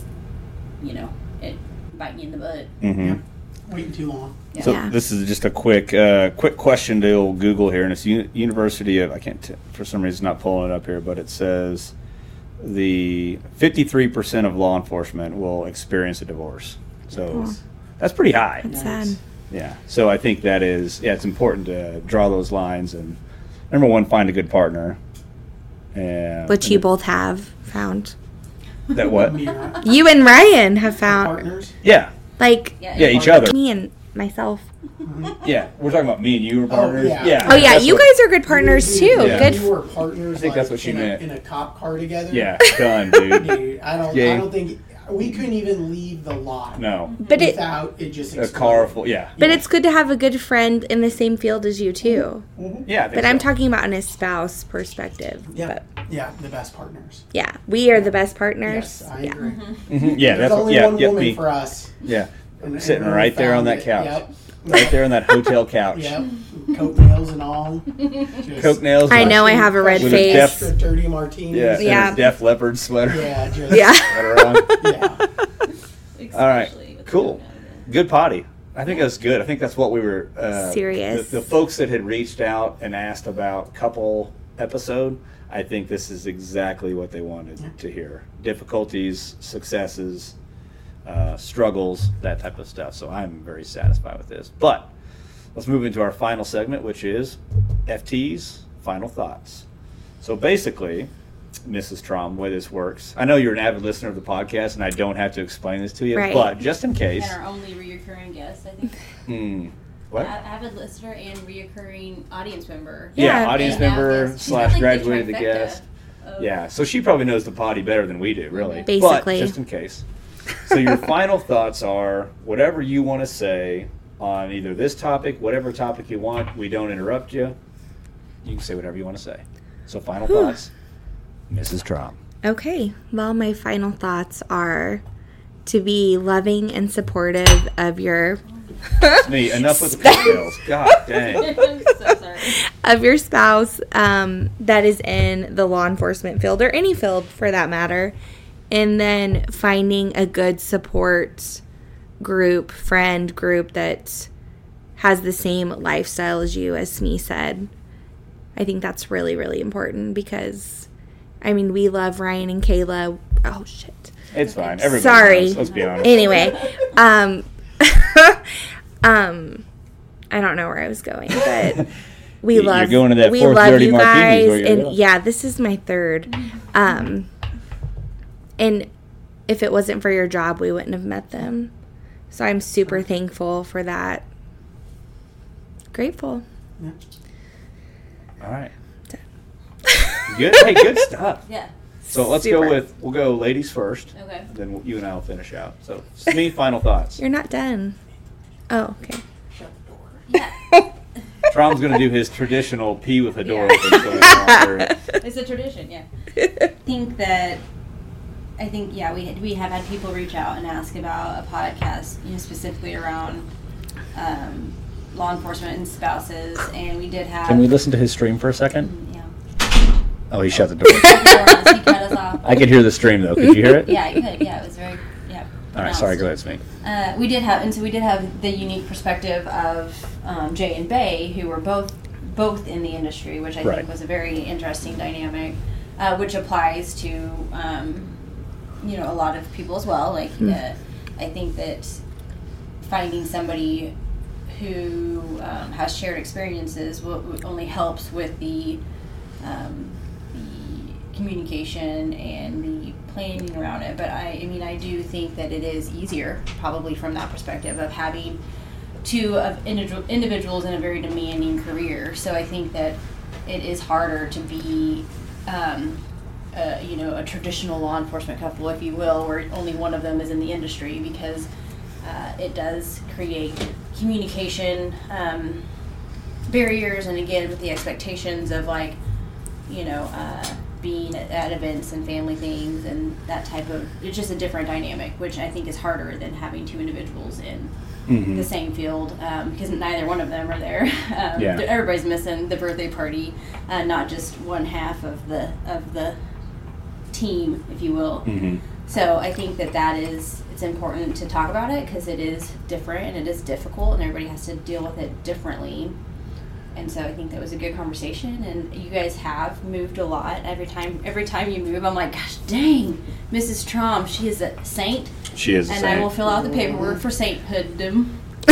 you know, it biting you in the butt. Mm-hmm. Waiting too long. Yeah. So Yeah. this is just a quick, uh, quick question to old Google here, and it's U- University of, I can't, t- for some reason, not pulling it up here, but it says the fifty-three percent of law enforcement will experience a divorce. So Oh. that's pretty high. That's Nice. sad. Yeah. So I think that is, yeah, it's important to draw those lines, and number one, find a good partner. And Which you both have found. That what? Me and Ryan, You and Ryan have found, partners. Yeah. like, Yeah, Yeah, each other. me and myself. Yeah. We're talking about me and you were partners. yeah. Oh, yeah, that's you what- guys are good partners, too. Yeah. Good. We were partners. I think like, that's what she in meant. A, in a cop car together. Yeah. Done, dude. Dude, I don't. Yeah. I don't think we couldn't even leave the lot. No. But it, without it just A exploding. car full. Yeah. but it's good to have a good friend in the same field as you, too. Yeah. I think But I'm so. talking about in a spouse perspective. Yeah, But yeah, the best partners. yeah, we are the best partners. Yes, I yeah. agree. Mhm. Yeah. There's That's what, only yeah. one Yeah. woman Me. for us. Yeah. and- Sitting and we right there on found that it. couch. Yep. Right there on that hotel couch. Yep. Coat nails and all. Just Coke nails. I with- know I have a red With a face. def- Extra dirty martinis. Yeah. Yeah. And a Def Leppard sweater. Yeah. Just, Yeah. Sweater on. Yeah. All right. Especially with the Cool. young guys. Good potty. I think that's good. I think that's what we were. Uh, Serious. The, the folks that had reached out and asked about couple episode, I think this is exactly what they wanted to hear. Difficulties, successes, uh, struggles, that type of stuff. So I'm very satisfied with this. But let's move into our final segment, which is F T's final thoughts. So basically, Missus Traum, the way this works, I know you're an avid listener of the podcast, and I don't have to explain this to you, Right. but just in case. And our only reoccurring guest, I think. Hmm. What? A- Avid listener and reoccurring audience member. Yeah, Yeah. audience And now member guest. She's slash got, like, the graduated the trifecta guest. of- Yeah, so she probably knows the potty better than we do, really. Basically. But just in case. So your final thoughts are whatever you want to say on either this topic, whatever topic you want. We don't interrupt you. You can say whatever you want to say. So final thoughts, Missus Traum. Okay. Well, my final thoughts are to be loving and supportive of your It's me. Enough with the cocktails. God dang. I'm so sorry. of your spouse um, that is in the law enforcement field, or any field for that matter, and then finding a good support group, friend group that has the same lifestyle as you, as Smee said. I think that's really, really important because, I mean, we love Ryan and Kayla. Oh, shit. It's fine. Everybody Sorry. knows. Let's be honest. Anyway, um, um, I don't know where I was going, but we You're love going to that we four love thirty you martinis guys, where you're and going. yeah, this is my third. Um, and if it wasn't for your job, we wouldn't have met them. So I'm super thankful for that. Grateful. All right. Good. Hey, good stuff. Yeah. So let's Super. go with, we'll go ladies first. Okay. Then we'll, you and I will finish out. So, Smee, final thoughts. You're not done. Oh, okay. Shut the door. Yeah. Trom's going to do his traditional pee with the door Yeah. open. So we don't hear it. It's a tradition, yeah. I think that, I think, yeah, we we have had people reach out and ask about a podcast, you know, specifically around um, law enforcement and spouses, and we did have. Can we listen to his stream for a second? Yeah. Oh, he shut the door. He cut us off. I could hear the stream though. Could you hear it? Yeah, you could. Yeah, it was very. Yeah. All right. Sorry. Go ahead, Smee. Uh, we did have, and so we did have the unique perspective of um, Jay and Bay, who were both both in the industry, which I Right. think was a very interesting dynamic, uh, which applies to um, you know a lot of people as well. Like Mm. uh, I think that finding somebody who um, has shared experiences will, will only helps with the um, the communication and the planning around it. But I, I mean, I do think that it is easier, probably from that perspective of having two of individual individuals in a very demanding career. So I think that it is harder to be, um, uh, you know, a traditional law enforcement couple, if you will, where only one of them is in the industry, because uh, it does create communication um, barriers, and again with the expectations of like, you know, uh, being at, at events and family things and that type of, it's just a different dynamic, which I think is harder than having two individuals in Mm-hmm. the same field, um, because neither one of them are there. Um, Yeah. Everybody's missing the birthday party, uh, not just one half of the of the team, if you will. Mm-hmm. So I think that that is, it's important to talk about it because it is different and it is difficult and everybody has to deal with it differently. And so I think that was a good conversation, and you guys have moved a lot. Every time every time you move, I'm like, gosh dang, Missus Trom, she is a saint. She is. The And same. I will fill out the paperwork for sainthooddom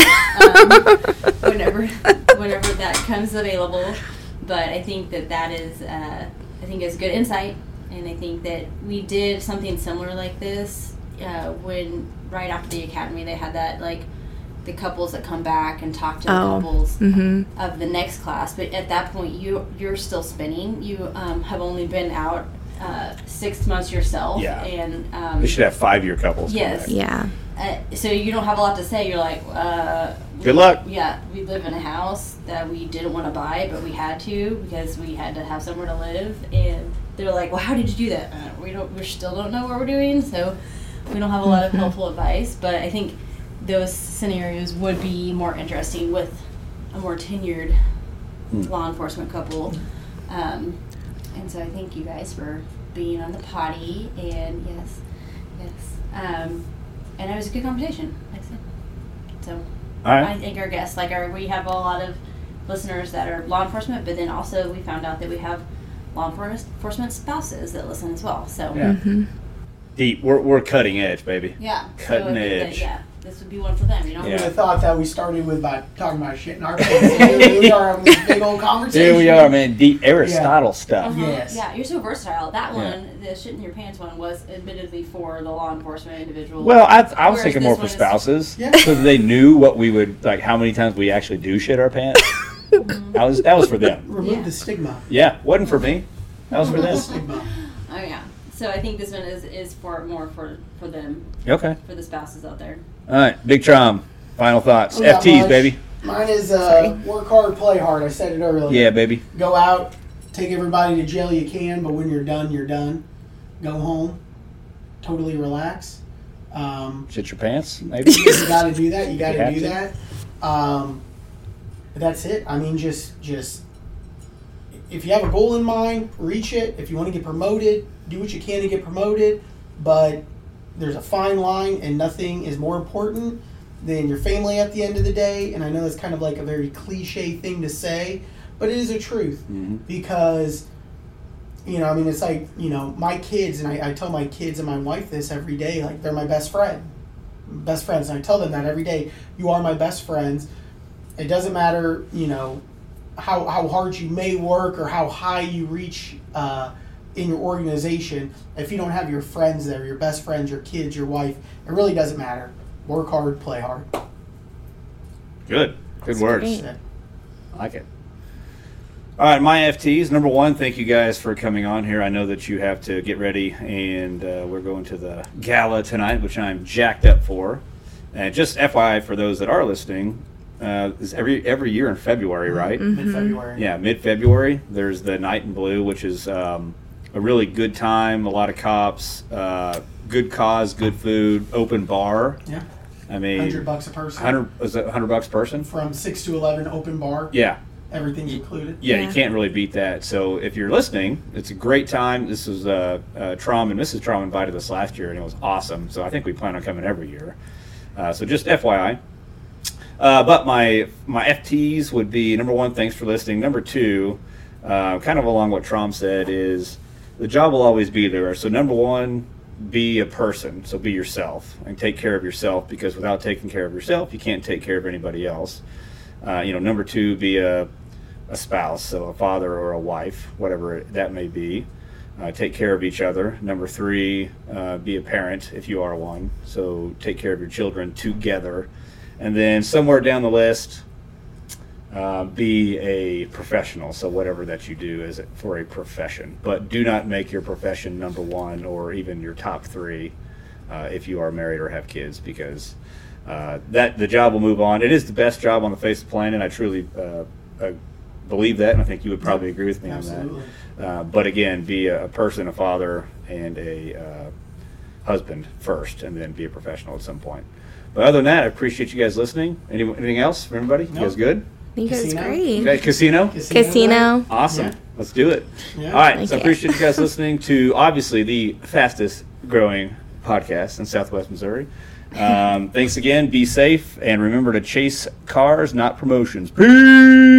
um, whenever whenever that comes available. But I think that that is, uh, I think is good insight, and I think that we did something similar like this uh, when right after the academy they had that like the couples that come back and talk to the Oh. couples Mm-hmm. of the next class. But at that point, you you're still spinning. You um, have only been out uh, six months yourself, Yeah. and um, We should have five-year couples. come Yes. back. Yeah. uh, so you don't have a lot to say. You're like, uh, we- Good luck. Yeah, we live in a house that we didn't want to buy, but we had to because we had to have somewhere to live. And they're like, well, how did you do that? Uh, we don't. We still don't know what we're doing, so we don't have a lot of helpful advice. But I think those scenarios would be more interesting with a more tenured Hmm. law enforcement couple. Um, and so I thank you guys for being on the potty, and yes, yes. Um, and it was a good conversation, like I said. So All right. I think our guests, like our, we have a lot of listeners that are law enforcement, but then also we found out that we have law enforcement spouses that listen as well. So Yeah. Mm-hmm. Deep. We're we're cutting edge, baby. yeah, Cutting so I think that, edge. yeah, this would be one for them, you know. I would Yeah. have thought that we started with by talking about shit in our pants. And here we are having this big old conversation. Here we are, man. Deep Aristotle stuff. Uh-huh. Yes. Yeah, you're so versatile. That Yeah. one, the shit in your pants one, was admittedly for the law enforcement individual. Well, I, I was Whereas thinking this more one for is- spouses, Yeah. so that they knew what we would like, how many times we actually do shit our pants. That was that was for them. Remove Yeah. the stigma. Yeah, wasn't for me. That was for Remove the them. stigma. Oh yeah. So I think this one is, is for more for for them, Okay. for the spouses out there. All right, Big Trom. Final thoughts. Not F Ts, much. baby. Mine is uh, Sorry. work hard, play hard. I said it earlier. Yeah, baby. Go out, take everybody to jail you can, but when you're done, you're done. Go home, totally relax. Um, Shit your pants, maybe. you got to do that. You got You to have do to. that. Um, but that's it. I mean, just just if you have a goal in mind, reach it. If you want to get promoted, do what you can to get promoted. But there's a fine line, and nothing is more important than your family at the end of the day. And I know that's kind of like a very cliche thing to say, but it is a truth Mhm. because. You know, I mean, it's like, you know, my kids, and I, I tell my kids and my wife this every day, like, they're my best friend. Best friends. And I tell them that every day. You are my best friends. It doesn't matter, you know, how, how hard you may work or how high you reach uh, in your organization. If you don't have your friends there, your best friends, your kids, your wife, it really doesn't matter. Work hard, play hard. Good. Good words. great. That's it. I like it. All right, my F Ts. Number one, thank you guys for coming on here. I know that you have to get ready, and uh, we're going to the gala tonight, which I'm jacked up for. And just F Y I for those that are listening, uh, is every every year in February, right? Mid-February. Yeah, mid-February. There's the Night in Blue, which is um, a really good time. A lot of cops, uh, good cause, good food, open bar. Yeah. I mean, hundred bucks a person. Hundred is it hundred bucks a person? From six to eleven, open bar. Yeah. Everything's included. Yeah, Yeah. you can't really beat that. So if you're listening, it's a great time. This was uh, uh, Trom and Missus Trom invited us last year, and it was awesome. So I think we plan on coming every year. Uh, so just F Y I. Uh, but my my F Ts would be, number one, thanks for listening. Number two, uh, kind of along what Trom said, is the job will always be there. So number one, be a person. So be yourself and take care of yourself, because without taking care of yourself, you can't take care of anybody else. Uh, you know, number two, be a a spouse, so a father or a wife, whatever that may be. Uh, take care of each other. Number three, uh, be a parent if you are one. So take care of your children together. And then somewhere down the list, uh, be a professional. So whatever that you do is for a profession. But do not make your profession number one or even your top three uh, if you are married or have kids, because uh, that the job will move on. It is the best job on the face of the planet. I truly uh, uh, believe that, and I think you would probably agree with me Absolutely. on that. Uh, but again, be a, a person, a father, and a uh, husband first, and then be a professional at some point. But other than that, I appreciate you guys listening. Any, anything else for everybody? You No. guys good? I think it was Casino? great. Okay, casino? Casino. Awesome. Yeah. Let's do it. Yeah. All right. Thank so I you. appreciate you guys listening to, obviously, the fastest growing podcast in Southwest Missouri. Um, thanks again. Be safe. And remember to chase cars, not promotions. Peace.